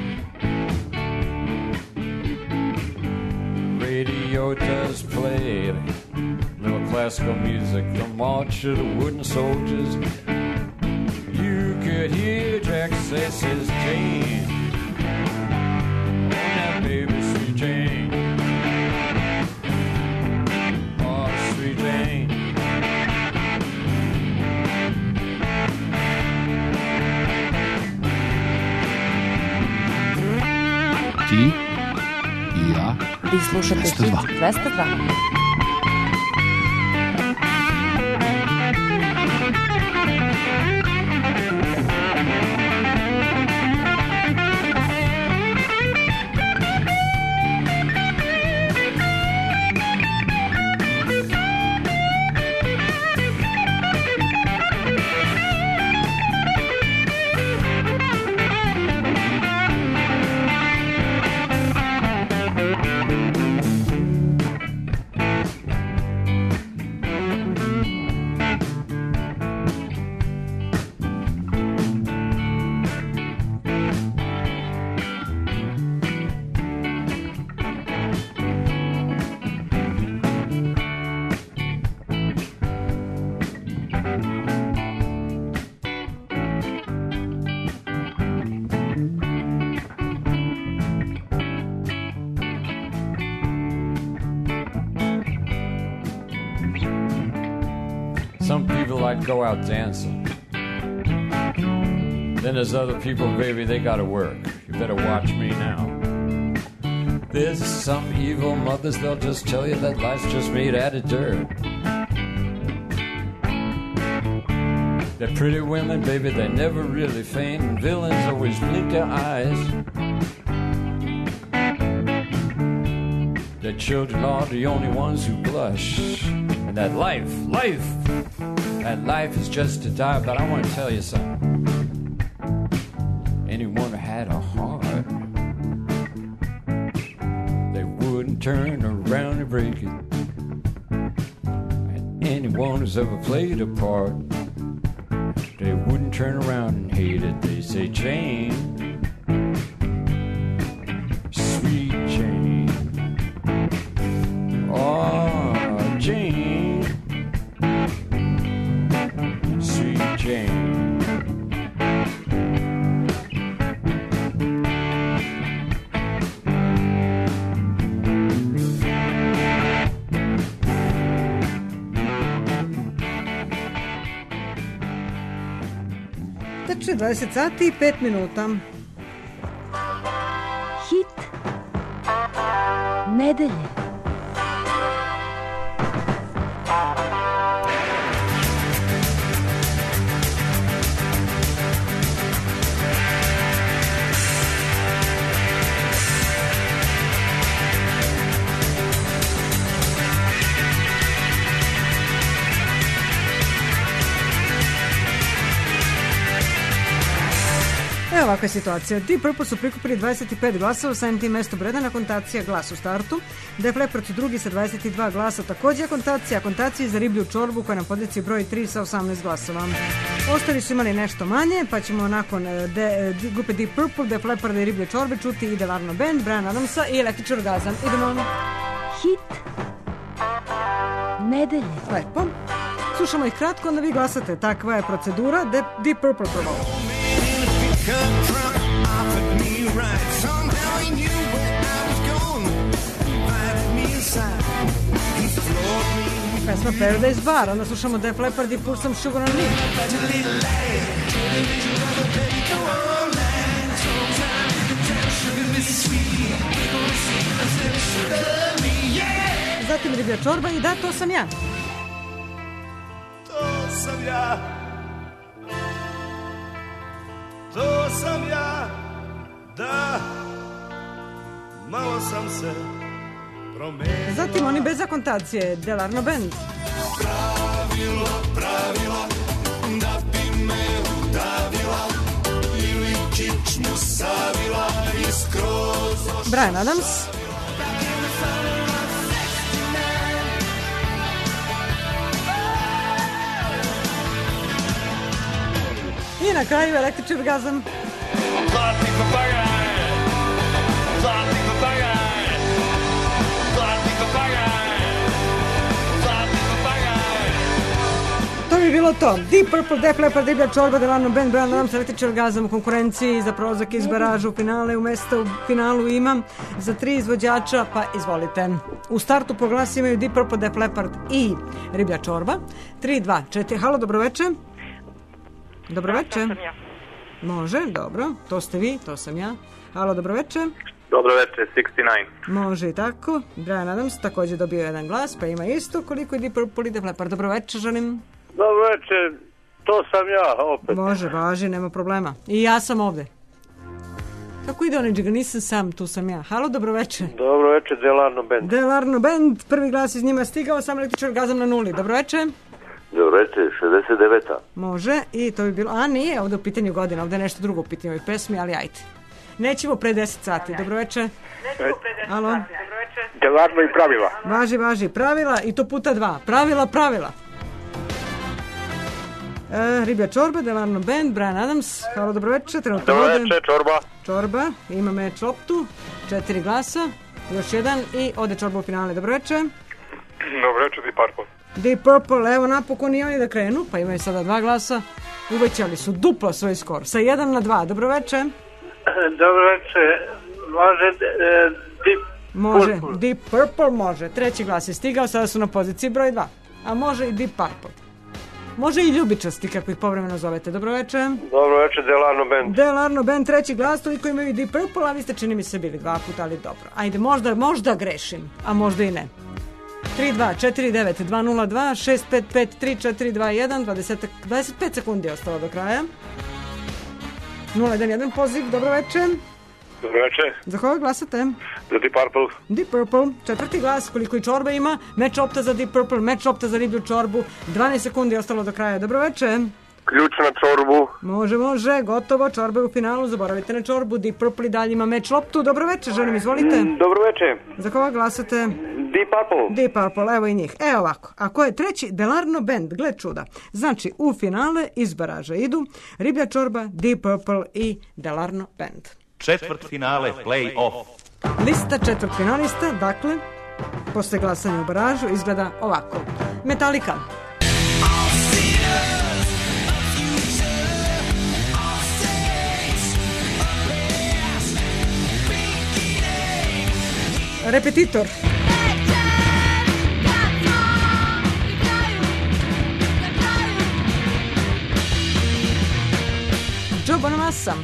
radio does play little classical music, the march of the wooden soldiers. You could hear Jack say, says Jane, baby, Sweet Jane, oh Sweet Jane. Ti i ja. Vi slušate 202. Some people like to go out dancing. Then there's other people, baby, they gotta work. You better watch me now. There's some evil mothers, they'll just tell you that life's just made out of dirt. They're pretty women, baby, they never really faint, and villains always blink their eyes. Their children are the only ones who blush. And that life is just to die. But I want to tell you something. Anyone who had a heart, they wouldn't turn around and break it. And anyone who's ever played a part, they wouldn't turn around and hate it. They say, Jane, sweet Jane, oh, Jane, sweet Jane. Tačno 20 sati i 5 minuta. Hit nedelje. Evo ovakva je situacija. Deep Purple su prikupili 25 glasova, samim tim mesto breda na kontaciji glas u startu. Def Leppard su drugi sa 22 glasa, također kontacija. Kontacija za Riblju čorbu koja na poziciji broj 3 sa 18 glasova. Ostali su imali nešto manje, pa ćemo nakon grupe Deep Purple, Def Leppard i Riblje čorbe čuti i Delarno Band, Brian Adamsa i Electric Orgasm. Idemo. Hit nedelje. Lepo. Slušamo ih kratko, onda vi glasate. Takva je procedura. Deep Purple prvo. Offered me right. Somehow he knew where I was going. Invited me inside. He floored me. Pesma Paradise Bar, onda slušamo Def Leppard i Pour Some Sugar on Me. Zatim Riblja čorba i Da, to sam ja. To sam ja. To sam ja, da, malo sam se promenio. Zatim oni bez akontacije, Delarno Band. Pravila, da bi me udavila ili kičmu savila i skroz. Brian Adams. I na kraju Electric Orgasm. Zlatni papagaj, zlatni papagaj, zlatni papagaj, zlatni papagaj. To bi bilo to. Deep Purple, Def Leppard, Riblja čorba, Delarno Band, Brian Adams, Electric Orgasm u konkurenciji za prolazak iz baražu u finale. U finalu imam za 3 izvođača, pa izvolite. U startu po glasu imaju Deep Purple, Def Leppard i Riblja čorba. 3, 2, 4. Halo, dobroveče. Dobroveče. Može, dobro. To ste vi, to sam ja. Halo, dobroveče. Dobroveče, 69. Može i tako. Brian Adams također dobio jedan glas, pa ima isto koliko je Deep Purple i Def Leppard. Dobroveče, želim. Dobroveče, to sam ja opet. Može, važi, nema problema. I ja sam ovde. Kako ide onaj džiga, nisam sam, tu sam ja. Halo, dobroveče. Dobroveče, Delarno Band. Delarno Band, prvi glas iz njima stigao, sam Electric Orgasm na 0. Dobroveče. Dobroveče, 69. Može, i to bi bilo... A, nije ovdje u pitanju godina, ovdje je nešto drugo u pitanju ovoj pesmi, ali ajde. Nećemo pre 10 sati. Dobroveče. Alo. Delarno i pravila. Važi, pravila i to puta 2. Pravila. Riblja čorba, Delarno Band, Brian Adams. Halo, dobroveče. Dobroveče, čorba. Čorba, ima meč loptu, 4 glasa, još jedan i ode čorba u finale. Dobroveče. Dobroveče, Deep Purple. Deep Purple, evo napokon i oni da krenu, pa imaju sada 2 glasa. Uvećali su duplo svoj skor, sa 1 na 2. Dobroveče. Dobroveče, može Deep Može, Deep Purple može. 3. glas je stigao, sada su na poziciji broj 2. A može i Deep Purple. Može i ljubičasti, kako ih povremeno zovete. Dobroveče. Dobroveče, Delarno Band. Delarno Band, 3. glas, toliko imaju i Deep Purple, a vi ste, čini mi se, bili 2 puta, ali dobro. Ajde, možda grešim, a možda i ne. 3-2-4-9-2-0-2-6-5-5-3-4-2-1 25 sekundi je ostalo do kraja. 0-1-1 poziv, dobroveče. Dobroveče. Za koga glasate? Za Deep Purple. Deep Purple, 4. glas, koliko i čorba ima. Meč opta za Deep Purple, meč opta za Riblju čorbu. 12 sekundi je ostalo do kraja, dobroveče. Ključ na čorbu. Može, gotovo, čorba je u finalu, zaboravite na čorbu, Deep Purple i dalje ima meč loptu. Dobro večer, želim, izvolite. Dobro večer. Za koga glasate? Deep Purple. Deep Purple, evo i njih. Evo ovako, ako je treći Delarno Band, gle čuda. Znači, u finale iz baraža idu Riblja čorba, Deep Purple i Delarno Band. Četvrt finale, play-off. Lista četvrtfinalista, dakle, posle glasanja u baražu, izgleda ovako. Metallica. Repetitor. Joe Bonamassa.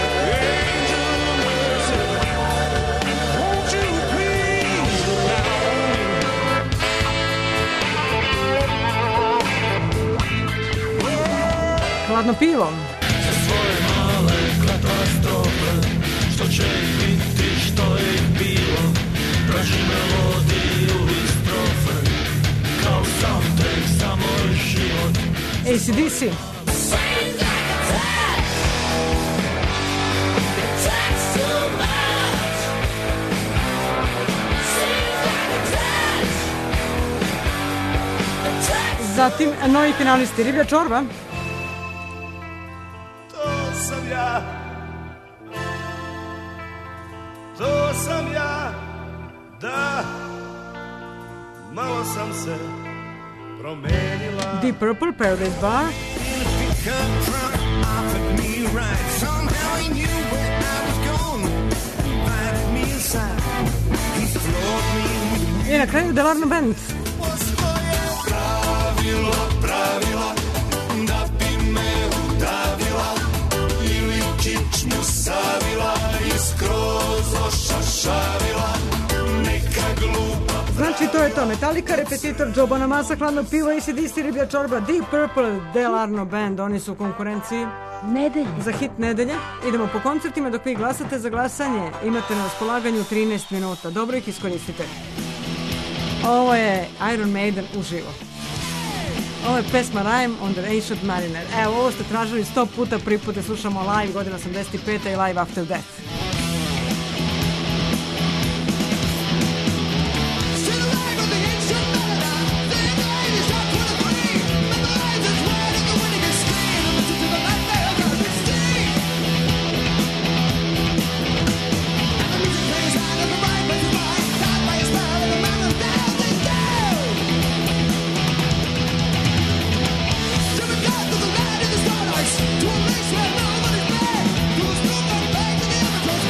Hladno pivo. Svoje male katastrofe, što će ih biti, što je bilo. Traži melodiju i strofe, kao soundtrack za moj život. AC/DC. Zatim, novi finalisti Riblja čorba. To sam ja, da, malo sam se promenila. Deep Purple, Paradise Bar. I na kraju Delarno Band. Pravila, da bi me udavila ili kičmu savila i skroz ošašavila, neka glupa. Znači to je to, Metallica, Repetitor, Joe Bonamassa, Hladno pivo, AC/DC, Riblja čorba, Deep Purple, Delarno Band, oni su u konkurenciji za hit nedelje. Idemo po koncertima, dok vi glasate za glasanje, imate na raspolaganju 13 minuta, dobro ih iskoristite. Ovo je Iron Maiden uživo. Ovo je pesma Rime on the Ancient Mariner. Evo, ovo ste tražili 100 puta, prvi put je slušamo live, godina 85. i Live After Death. To a place where nobody's there, to a school gone back to the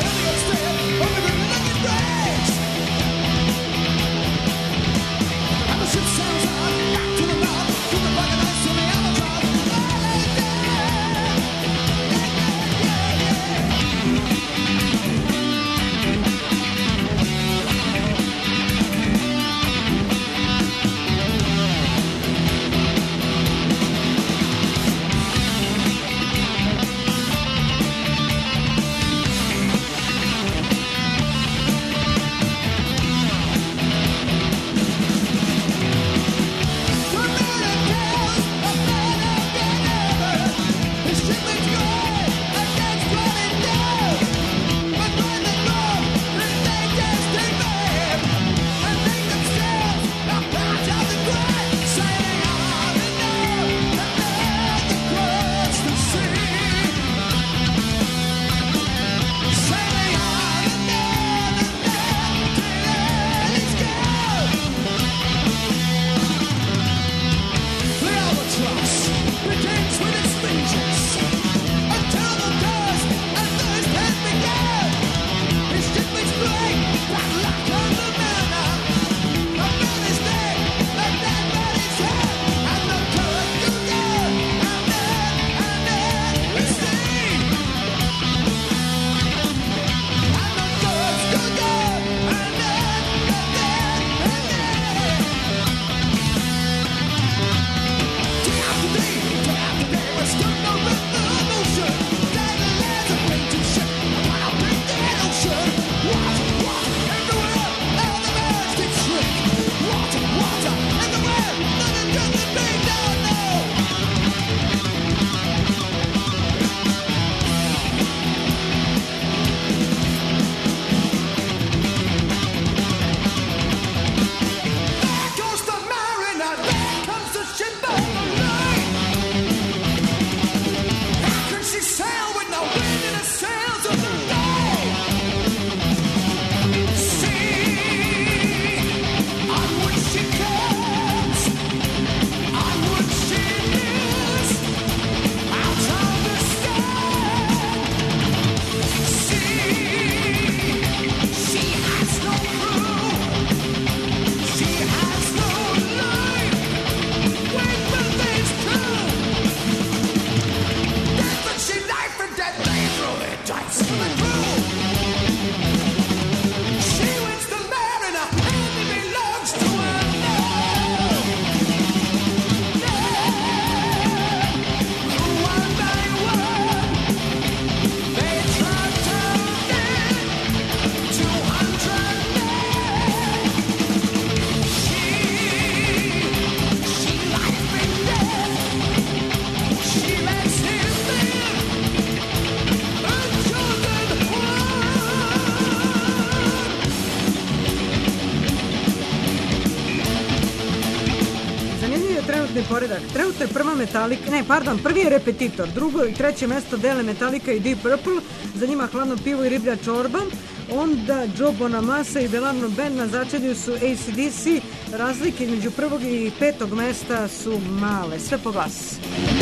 trenutni poredak. Trenutno je prvi je Repetitor, drugo i treće mesto dele Metallica i Deep Purple, za njima Hladno pivo i riblja čorba, onda Joe Bonamassa i Delano Band, na začelju su AC/DC, razlike između prvog i petog mesta su male, sve po glas.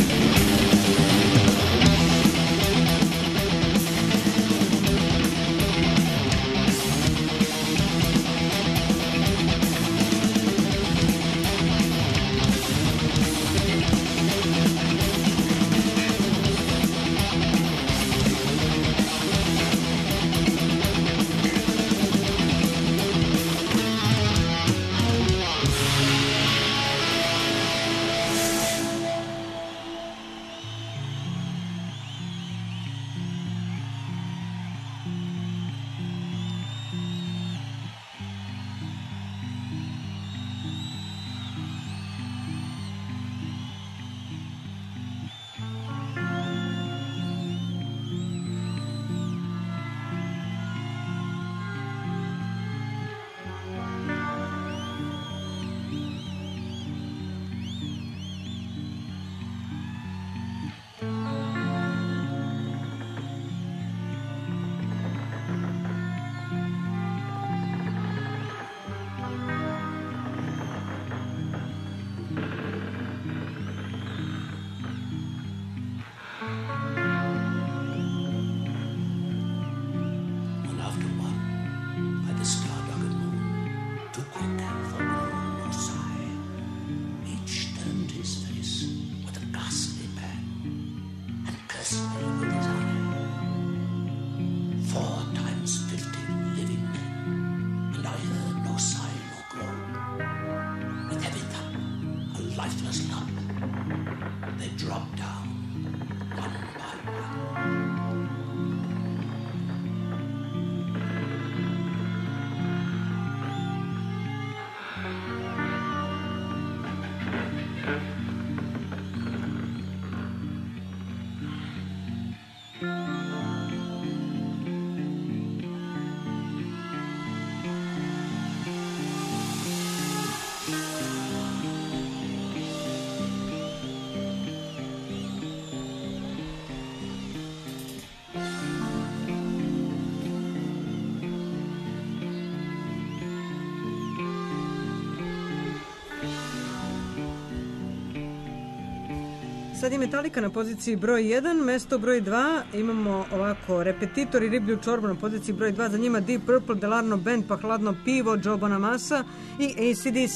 Sad je Metallica na poziciji broj 1, mesto broj 2, imamo ovako Repetitor i riblju čorbu na poziciji broj 2, za njima Deep Purple, Delano Band, pa Hladno pivo, Joe Bonamassa i AC/DC.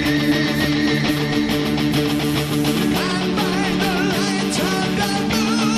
And by the light of the moon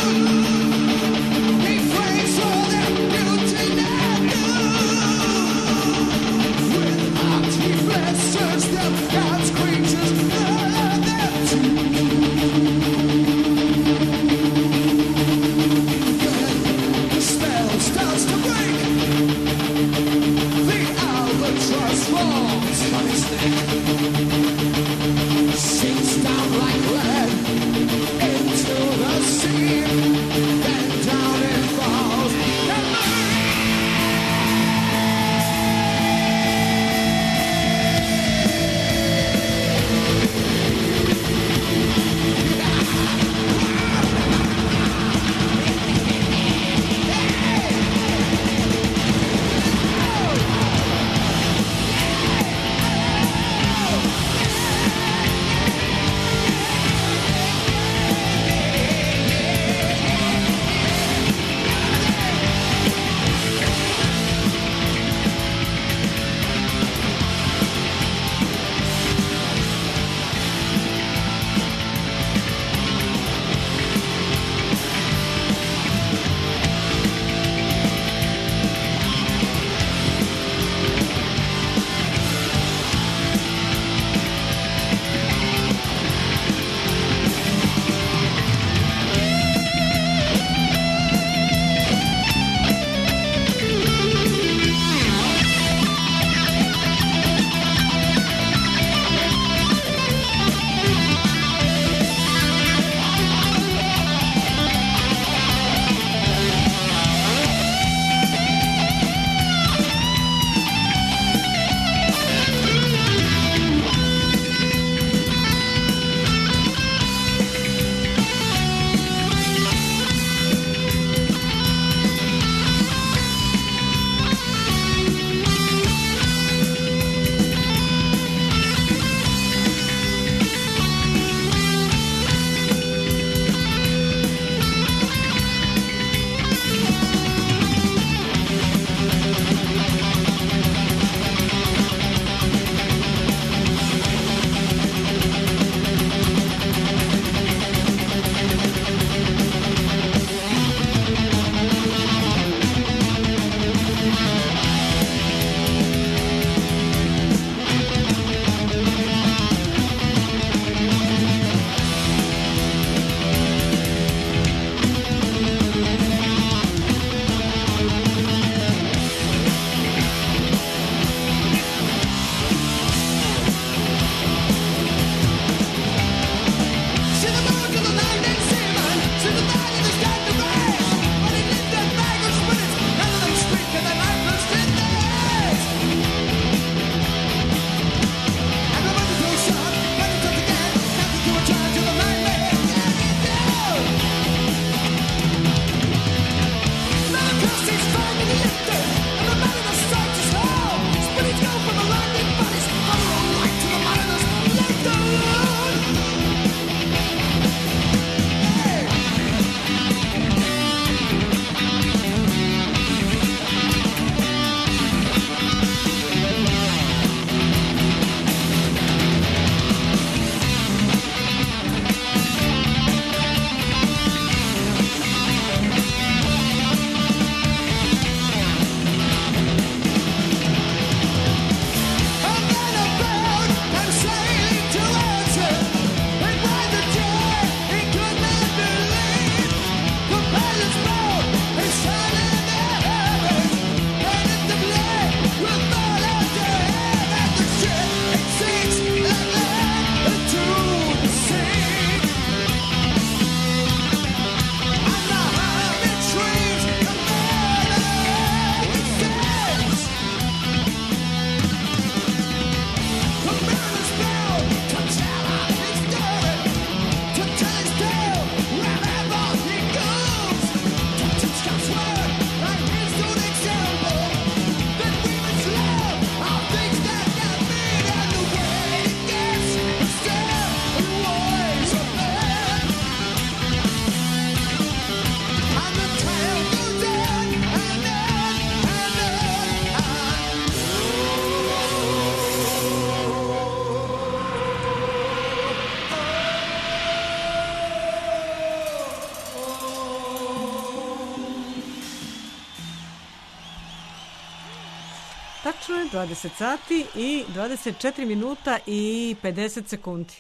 tačno je 20 sati i 24 minuta i 50 sekundi.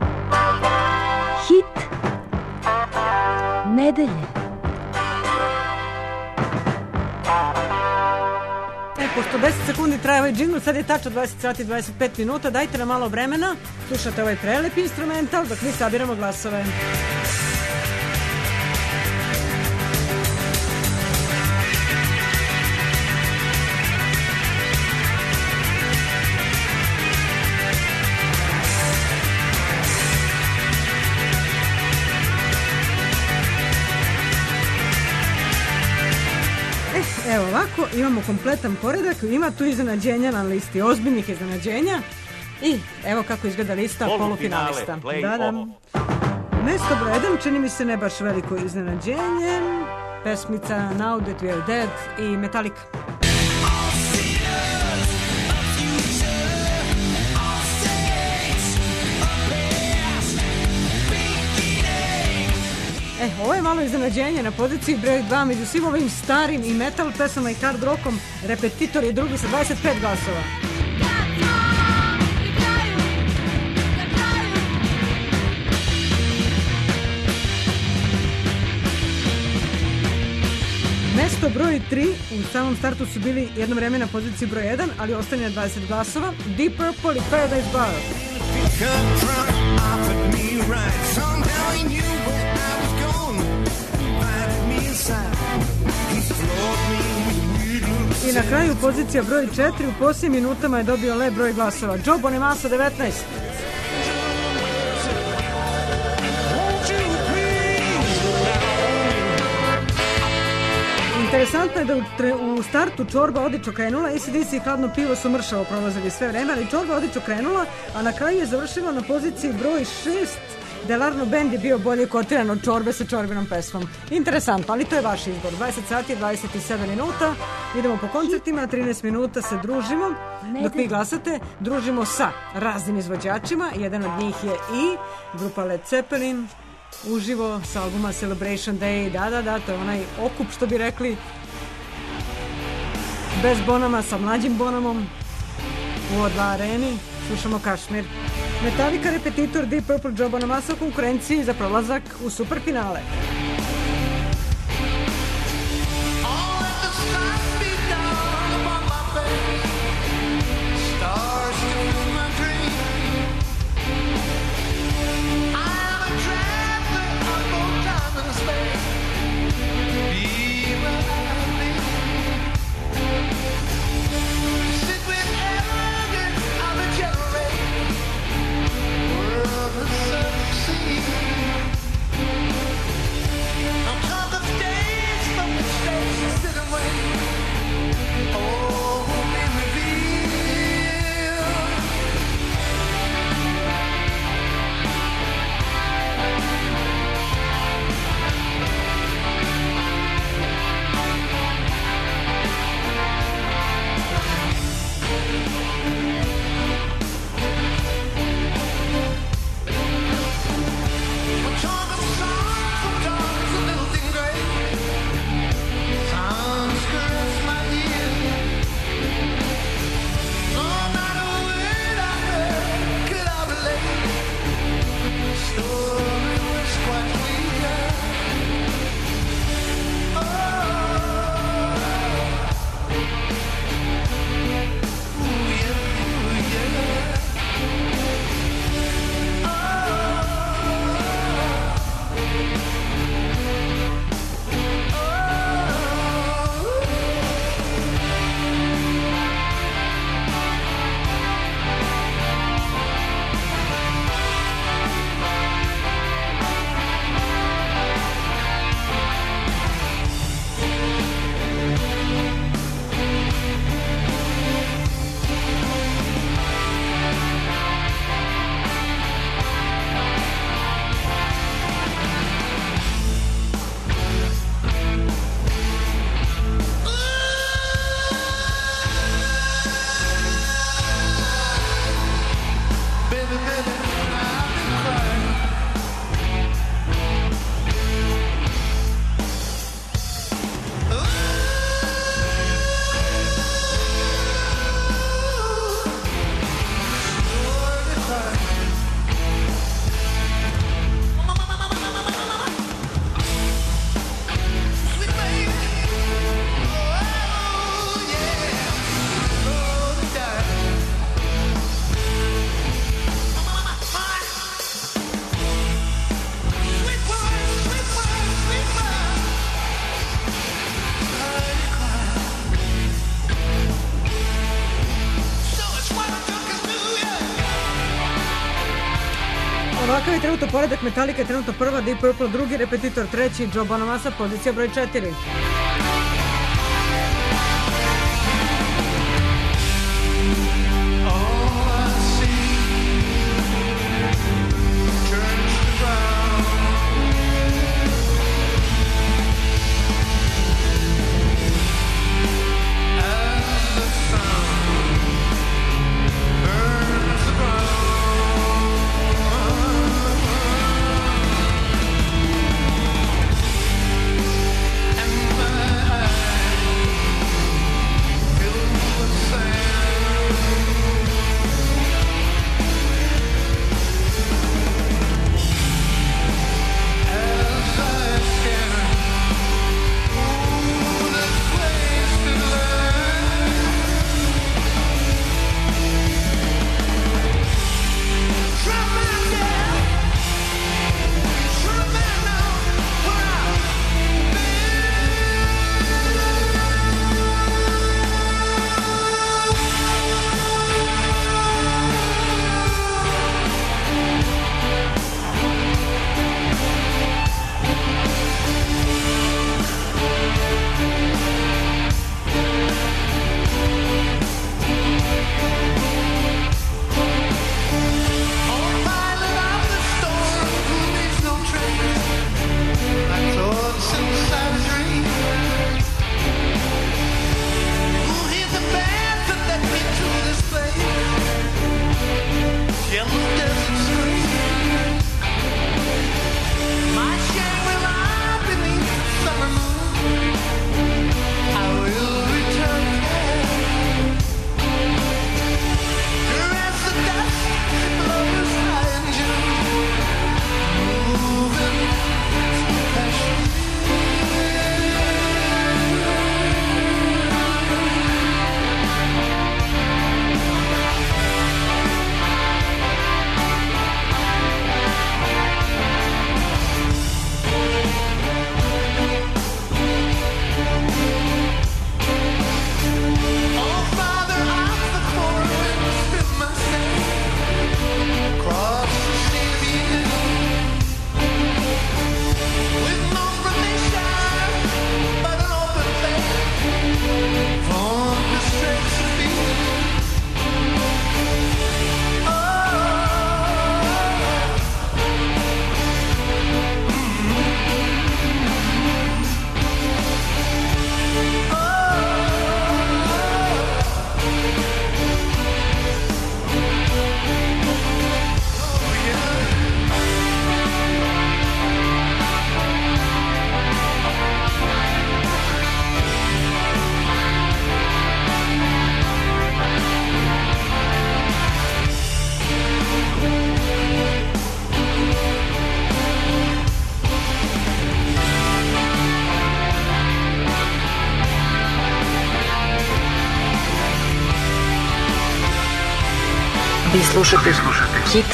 Hit nedelje. Pošto 10 sekundi traje ovaj džingl, sad je tačno 20 sati 25 minuta, dajte nam malo vremena, slušate ovaj prelep instrumental dok mi sabiramo glasove. Evo ovako, imamo kompletan poredak, ima tu iznenađenja na listi, ozbiljnih iznenađenja i evo kako izgleda lista polufinalista. Da. Mesto broj 1, čini mi se ne baš veliko iznenađenje, pesmica Now That We Are Dead i Metallica. Ovo je malo iznenađenje na poziciji broj 2 među svim ovim starim i metal pesama i hard rockom. Repetitor je drugi sa 25 glasova. Mesto broj 3 u samom startu su bili jedno vreme na poziciji broj 1, ali ostane na 20 glasova. Deep Purple i Paradise Bar. I na kraju pozicija broj 4 u posljednjim minutama je dobio lep broj glasova. Joe Bonamassa 19. Interesantno je da u startu čorba odlično krenula, AC/DC i Hladno pivo su mršavo prolazili sve vreme, ali čorba odlično krenula, a na kraju je završila na poziciji broj 6. Delarno Band je bio bolje kotiran od čorbe sa čorbenom pesmom. Interesantno, ali to je vaš izbor. 20 sati i 27 minuta. Idemo po koncertima, 13 minuta se družimo. Dok vi glasate, družimo sa raznim izvođačima. Jedan od njih je i grupa Led Zeppelin, uživo sa albuma Celebration Day. Da, to je onaj okup, što bi rekli, bez Bonama, sa mlađim Bonamom u O2 areni. Slušamo Kašmir. Metallica, Repetitor, Deep Purple, Joe Bonamassa u konkurenciji za prolazak u superfinale. Ovakav je trenutno poredak. Metallica je trenutno prva, Deep Purple drugi, Repetitor treći, Joe Bonamassa pozicija broj 4. Vi slušate Hit.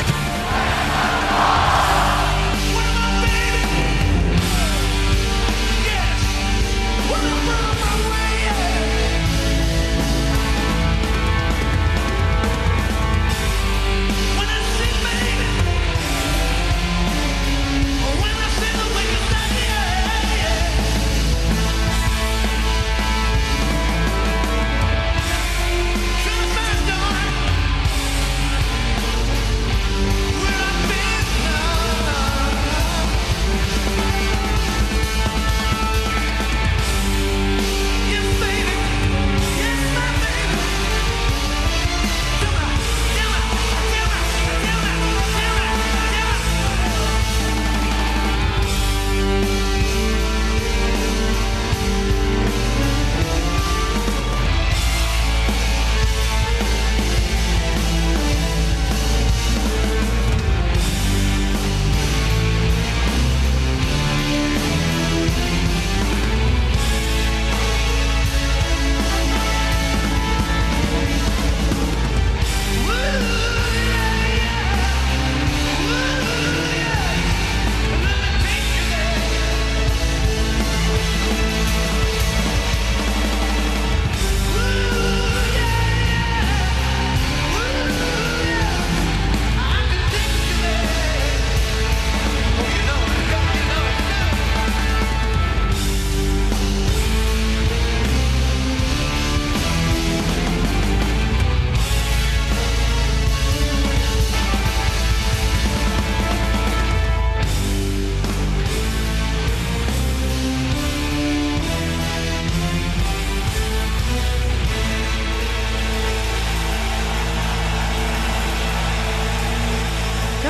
Thank you.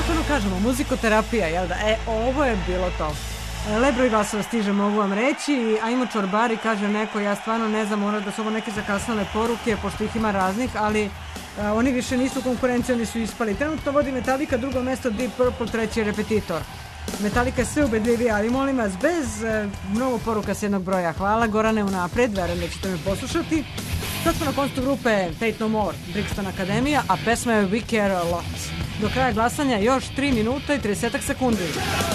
Kako ono kažemo, muzikoterapija, jel da? Ovo je bilo to. Lebroj glasova stiže, mogu vam reći. Ajmo Čorbari, kaže neko, ja stvarno ne znam, mora da su ovo neke zakasnale poruke, pošto ih ima raznih, ali oni više nisu konkurencija, oni su ispali. Trenutno vodi Metallica, drugo mesto Deep Purple, treći je Repetitor. Metallica je sve ubedljivija, ali molim vas, bez mnogo poruka s jednog broja. Hvala, Gorane, unapred, verujem da ćete me poslušati. Sad smo na konstu grupe Fate No More, Brixton Akademija, a pesma je We Care A Lot. Do kraja glasanja još 3 minuta i 30 sekundi.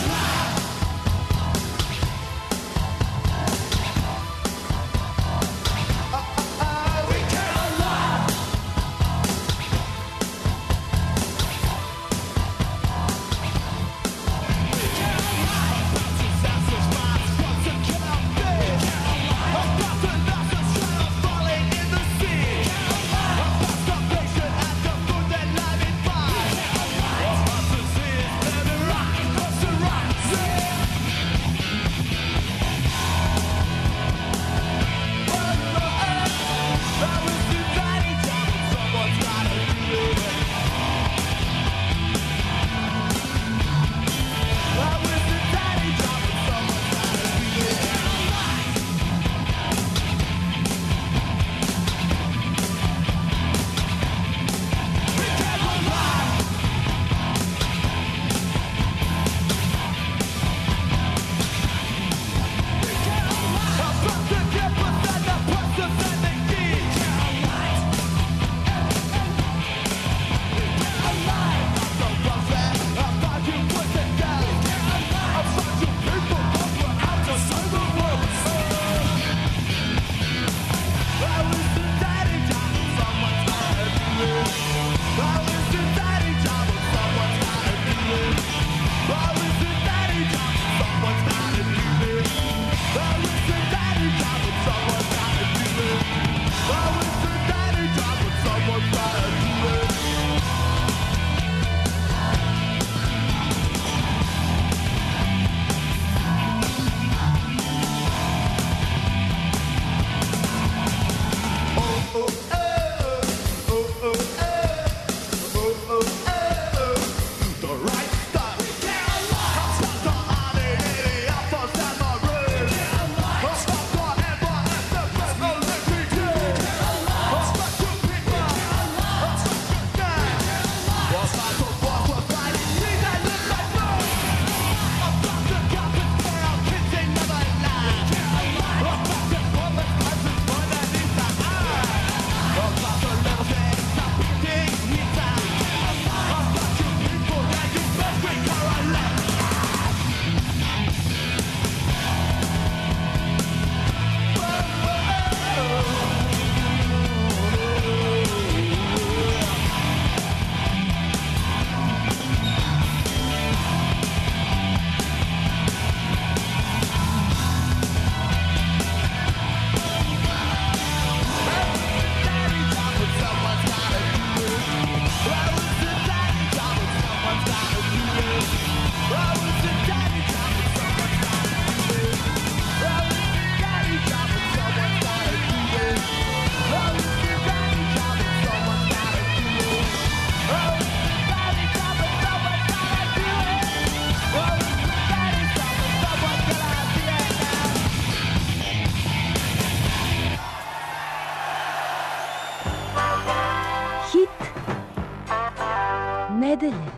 nedelje.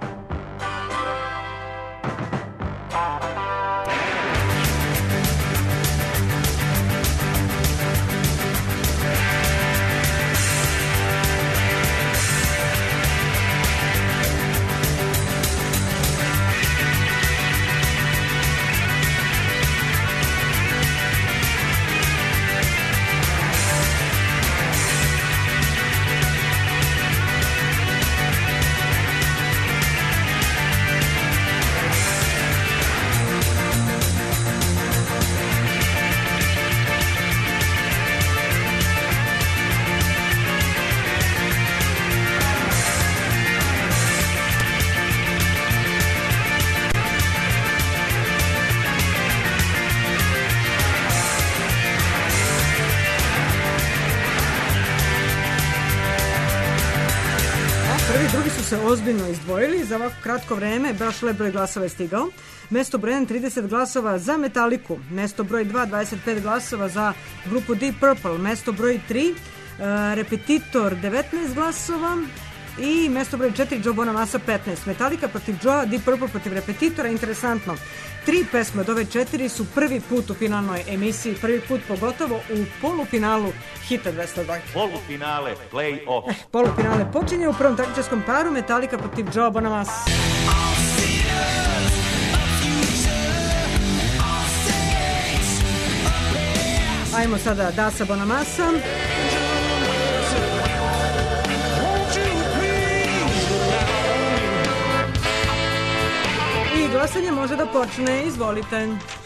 Prvi i drugi su se ozbiljno izdvojili. Za ovako kratko vreme baš lep broj glasova je stigao. Mesto broj 1 30 glasova za Metaliku. Mesto broj 2 25 glasova za grupu Deep Purple. Mesto broj 3 Repetitor 19 glasova. I mesto broj 4 Joe Bonamassa 15. Metallica protiv Joe, Deep Purple protiv Repetitora. Interesantno. 3 pesme od ove 4 su prvi put u finalnoj emisiji, prvi put pogotovo u polufinalu Hita 202. Polufinale, play-off. Polufinale počinje u prvom takmičarskom paru Metallica protiv Joe Bonamassa. Ajmo sada Dasa Bonamassa. Glasanje može da počne, izvolite.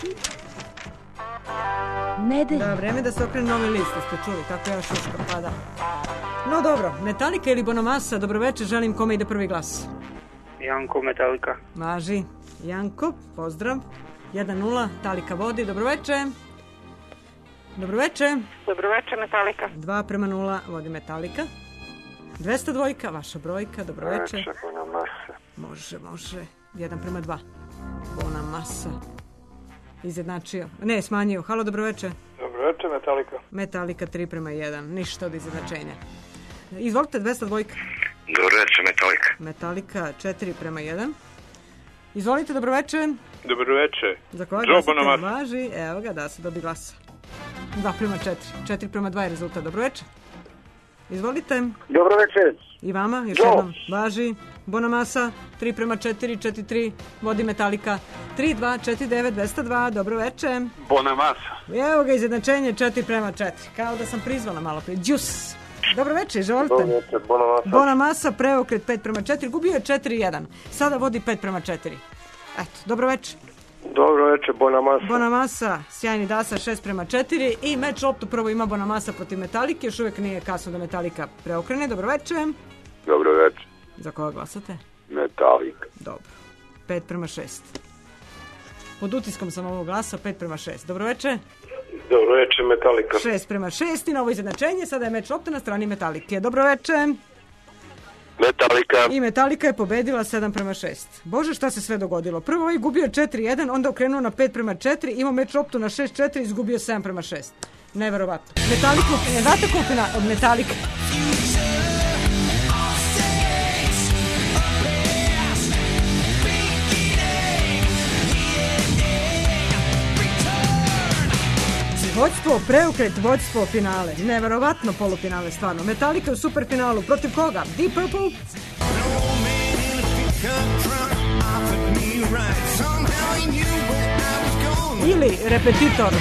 Nedelja. Da, vreme da se okrene novi list, ste čuli kako ja šuška pada. No dobro, Metallica ili Bonamassa, dobroveče, želim kome ide prvi glas. Janko, Metallica. Važi, Janko, pozdrav. 1-0, Metallica vodi, dobroveče. Dobroveče. Dobroveče, Metallica. 2-0, vodi Metallica. 202, vaša brojka, dobroveče. Veče, Bonamassa. Može. 1-2. Bonamassa. Izjednačio. Ne, smanjio. Halo, dobroveče. Dobroveče, Metallica. Metallica 3-1. Ništa od izjednačenja. Izvolite, 202. Dobroveče, Metallica. Metallica 4-1. Izvolite, dobroveče. Dobroveče. Za koga Joe glasate? Bonamassa. Važi. Evo ga, da se dobi glasa. 2-4. 4-2 je rezultat. Dobroveče. Izvolite. Dobroveče. I vama, još Joe. jednom. Važi. Bonamassa 3-4, 4-3, vodi Metallica 3-2, 4-9, 202, dobroveče. Bonamassa. Evo ga izjednačenje 4-4, kao da sam prizvala malo prije. Džus. Dobroveče, izvolite. Dobroveče, Bonamassa. Bonamassa, preokret 5-4, gubio je 4-1, sada vodi 5-4. Eto, dobroveče. Dobroveče, Bonamassa. Bonamassa, sjajni Dasa 6-4 i meč loptu prvo ima Bonamassa protiv Metallike, još uvijek nije kasno da Metallica preokrene. Dobroveče. Dobroveče. Za koga glasate? Metallica. Dobro. 5-6. Pod utiskom sam ovog glasa, 5-6. Dobroveče. Dobroveče, Metallica. 6-6 i novo izjednačenje, sada je meč lopte na strani Metallike. Dobroveče. Metallica. I Metallica je pobedila 7-6. Bože, šta se sve dogodilo? Prvo ovaj gubio 4-1, onda okrenuo na 5-4, imao meč loptu na 6-4, izgubio 7-6. Neverovatno. Metallica, znate kupina od Metallica? Vođstvo, preokret, vođstvo, finale. Neverovatno polufinale, stvarno. Metallica u superfinalu. Protiv koga? Deep Purple? Ili Repetitor?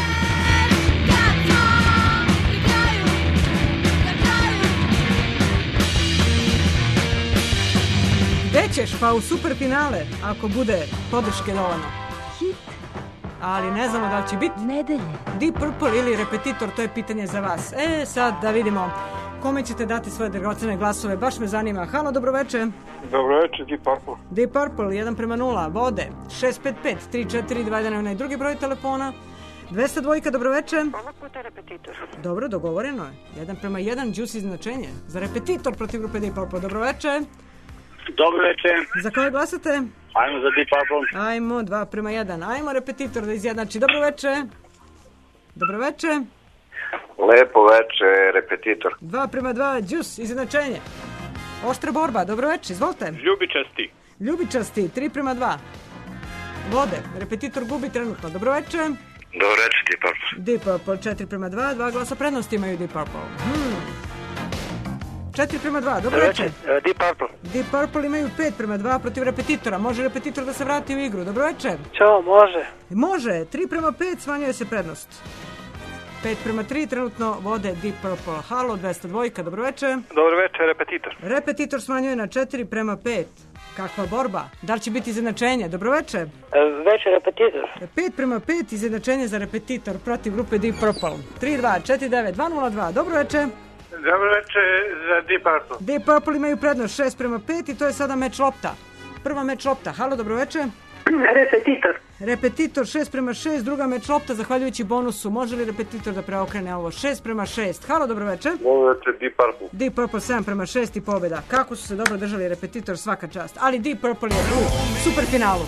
Gde ćeš? Pa u superfinale, ako bude podrške dovoljno. Ali ne znamo da li će biti Nedelje. Deep Purple ili Repetitor, to je pitanje za vas. Sad da vidimo kome ćete dati svoje dragocene glasove, baš me zanima. Halo, dobroveče. Dobroveče, Deep Purple. Deep Purple 1-0, vode 655 342 onaj drugi broj telefona. 202, dobroveče. Ovog puta Repetitor. Dobro, dogovoreno je. 1-1, juice značenje. Za Repetitor protiv grupe Deep Purple. Dobroveče. Dobroveče. Za koje glasate? Ajmo za Deep Purple. Ajmo, 2-1. Ajmo Repetitor da izjednači. Dobroveče. Dobroveče. Lepo veče, Repetitor. 2-2, juice, izjednačenje. Oštra borba, dobroveče, izvolite. Ljubičasti. Ljubičasti, 3-2. Vode, Repetitor gubi trenutno. Dobroveče. Dobroveče, Deep Purple. Deep Purple, 4-2, 2 glasa prednosti imaju Deep Purple. 4-2, dobroveče. Deep Purple. Deep Purple imaju 5-2 protiv Repetitora. Može Repetitor da se vrati u igru. Dobroveče. Ćao, može. Može, 3-5, smanjuje se prednost. 5-3, trenutno vode Deep Purple. Halo, 202, dobroveče. Dobroveče, Repetitor. Repetitor smanjuje na 4-5. Kakva borba? Da li će biti izjednačenje? Dobroveče. Veče Repetitor. 5-5, izjednačenje za Repetitor protiv grupe Deep Purple. 3-2, 4-9, 2-0-2. Dobroveče. Dobroveče za Deep Purple. Deep Purple imaju prednost 6-5 i to je sada meč lopta. Prva meč lopta. Halo, dobroveče. Repetitor. Repetitor 6:6, druga meč lopta zahvaljujući bonusu. Može li Repetitor da preokrene ovo? 6:6. Halo, dobro večer. Dobro večer, Deep Purple. Deep Purple 7:6 i pobjeda. Kako su se dobro držali Repetitor, svaka čast. Ali Deep Purple je u superfinalu.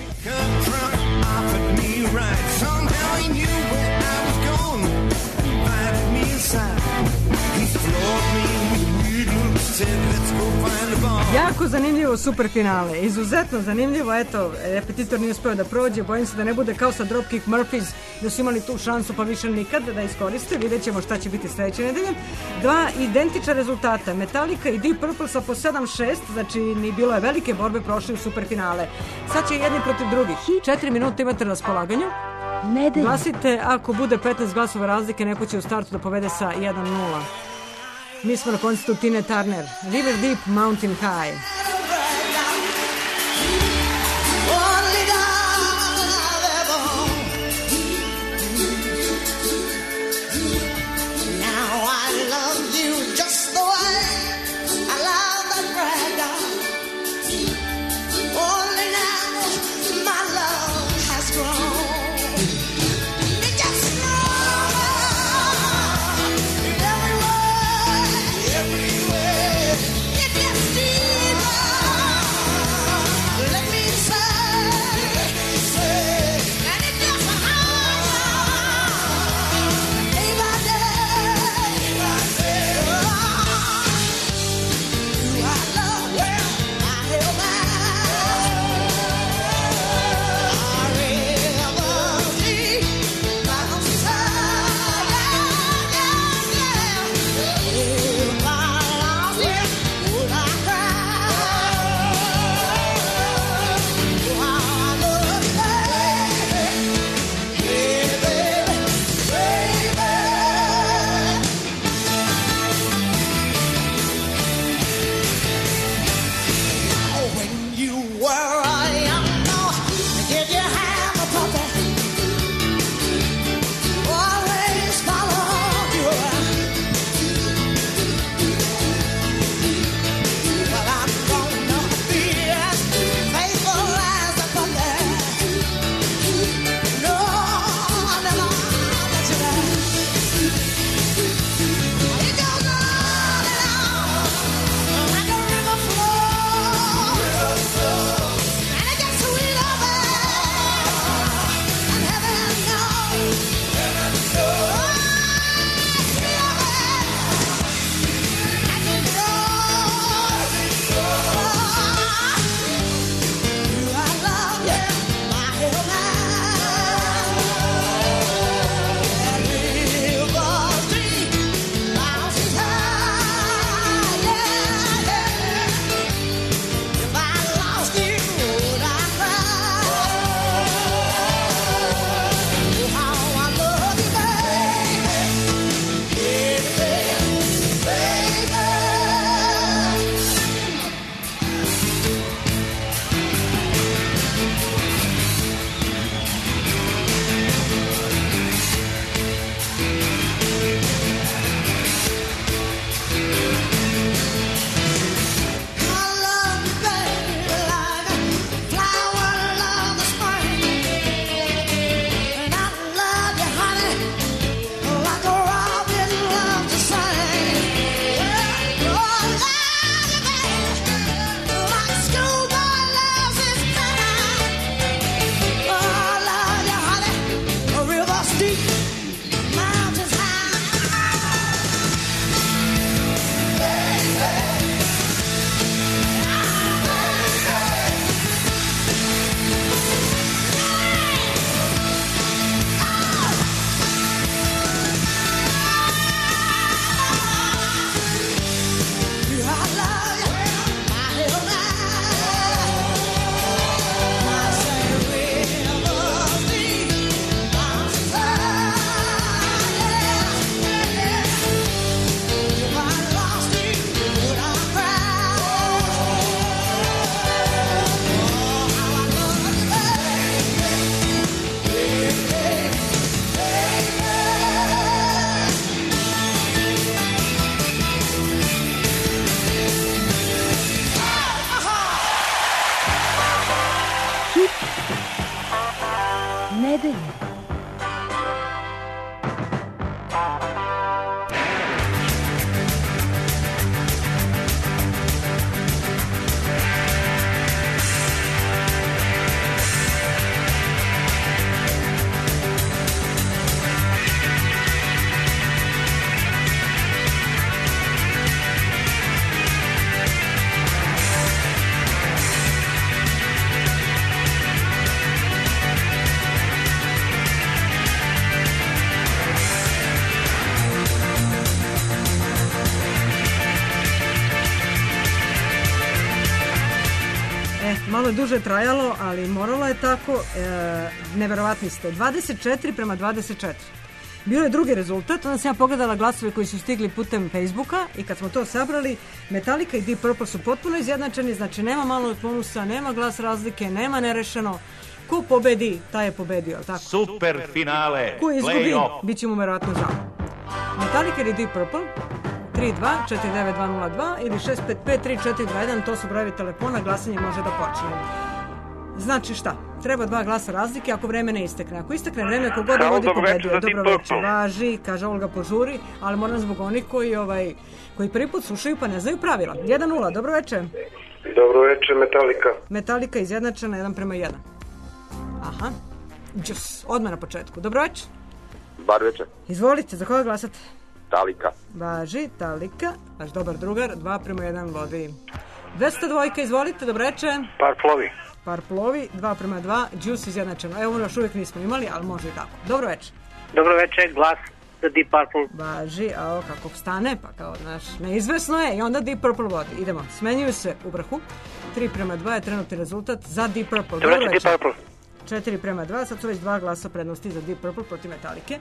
Jako zanimljivo superfinale, izuzetno zanimljivo, eto, Repetitor nije uspeo da prođe, bojim se da ne bude kao sa Dropkick Murphys, da su imali tu šansu pa više nikad da iskoriste, vidjet ćemo šta će biti sledeće nedelje. Dva identična rezultata, Metallica i Deep Purple sa po 7:6, znači ni bilo je velike borbe, prošli u superfinale. Sad će jedni protiv drugih, 4 minuta imate na raspolaganju. Glasite, ako bude 15 glasova razlike, neko će u startu da povede sa 1:0. Mi smo na koncertu Tine Turner, River Deep, Mountain High. Everywhere, it gets deeper. nedelje. Malo je duže trajalo, ali moralo je tako. Neverovatni ste. 24:24. Bio je drugi rezultat, onda sam ja pogledala glasove koji su stigli putem Facebooka i kad smo to sabrali, Metallica i Deep Purple su potpuno izjednačeni, znači nema malog bonusa, nema glas razlike, nema nerešeno. Ko pobedi, taj je pobedio, tako? Super finale, ko izgubi, play-off. bit će mu verovatno žao. Metallica ili Deep Purple, 3249202 ili 6553421, to su brojevi telefona, glasanje može da počne. Znači šta? Treba 2 glasa razlike ako vreme ne istekne. Ako istekne vreme, kogod da vodi pobedio. Dobro večer, važi, kaže Olga, požuri, ali moram zbog onih koji prvi put slušaju pa ne znaju pravila. 1-0, dobro večer. Dobro večer, Metallica. Metallica izjednačena 1:1. Aha, odmah na početku. Dobro večer. Bar večer. Izvolite, za koga glasate? Talika. Važi, Talika, vaš dobar drugar, 2:1 vodi. 202, izvolite, dobro večer. Parplovi, 2:2, Juice izjednačeno. Evo, još uvijek nismo imali, ali može i tako. Dobro večer. Dobro večer, glas za Deep Purple. Važi, a kako stane, pa kao, znaš, neizvesno je i onda Deep Purple vodi. Idemo, smenjuju se u vrhu. 3:2 je trenutni rezultat za Deep Purple. Dobro večer. Deep Purple. 4:2, sad su već 2 glasa prednosti za Deep Purple protiv Metallica.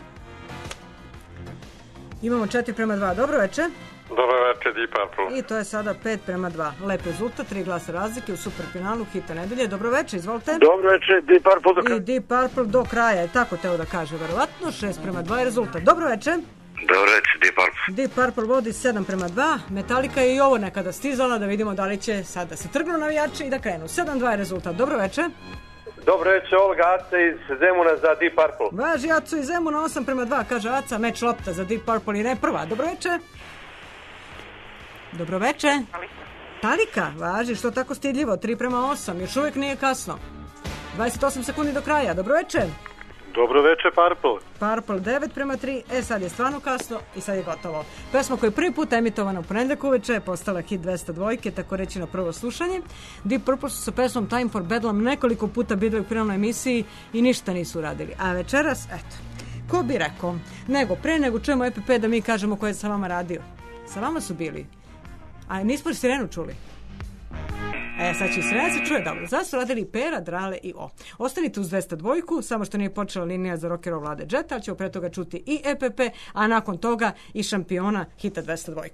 Imamo 4:2, dobro večer. Dobro večer, Deep Purple. I to je sada 5:2. Lep rezultat, 3 glasa razlike u superfinalu hita nedelje. Dobro večer, izvolite. Dobro večer, Deep Purple do kraja. I Deep Purple do kraja, je tako teo da kaže, verovatno. 6:2 je rezultat. Dobro večer. Dobro večer, Deep Purple. Deep Purple vodi 7:2. Metallica je i ovo nekada stizala, da vidimo da li će sad da se trgnu navijači i da krenu. 7:2 je rezultat. Dobro večer. Dobro večer, Olga, Aca iz Zemuna za Deep Purple. Važi, Acu iz Zemuna, 8:2, kaže Aca, meč lopta za Deep Purple i ne prva. Dobro večer. Dobro večer. Talika, važi, što tako stidljivo, 3:8, još uvijek nije kasno. 28 sekundi do kraja, dobro večer. Dobro večer, Purple. Purple 9:3, sad je stvarno kasno i sad je gotovo. Pesma koja je prvi put emitovana u ponedjeljak uveče je postala hit 202, tako reći na prvo slušanje. Deep Purple su sa pesmom Time for Bedlam nekoliko puta bili u finalnoj emisiji i ništa nisu uradili. A večeras, eto, ko bi rekao, pre nego čujemo EPP da mi kažemo ko je sa vama radio. Sa vama su bili. A nismo sirenu čuli. Sad će sirena se čuje dobro. Zato su radili Pera, Drale i O. Ostanite uz 202, samo što nije počela linija za rockero Vlade Džeta, ali ćemo pre toga čuti i EPP, a nakon toga i šampiona hita 202.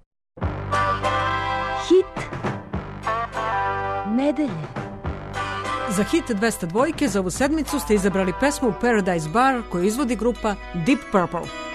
Hit nedelje. Za hit 202 za ovu sedmicu ste izabrali pesmu Paradise Bar koju izvodi grupa Deep Purple.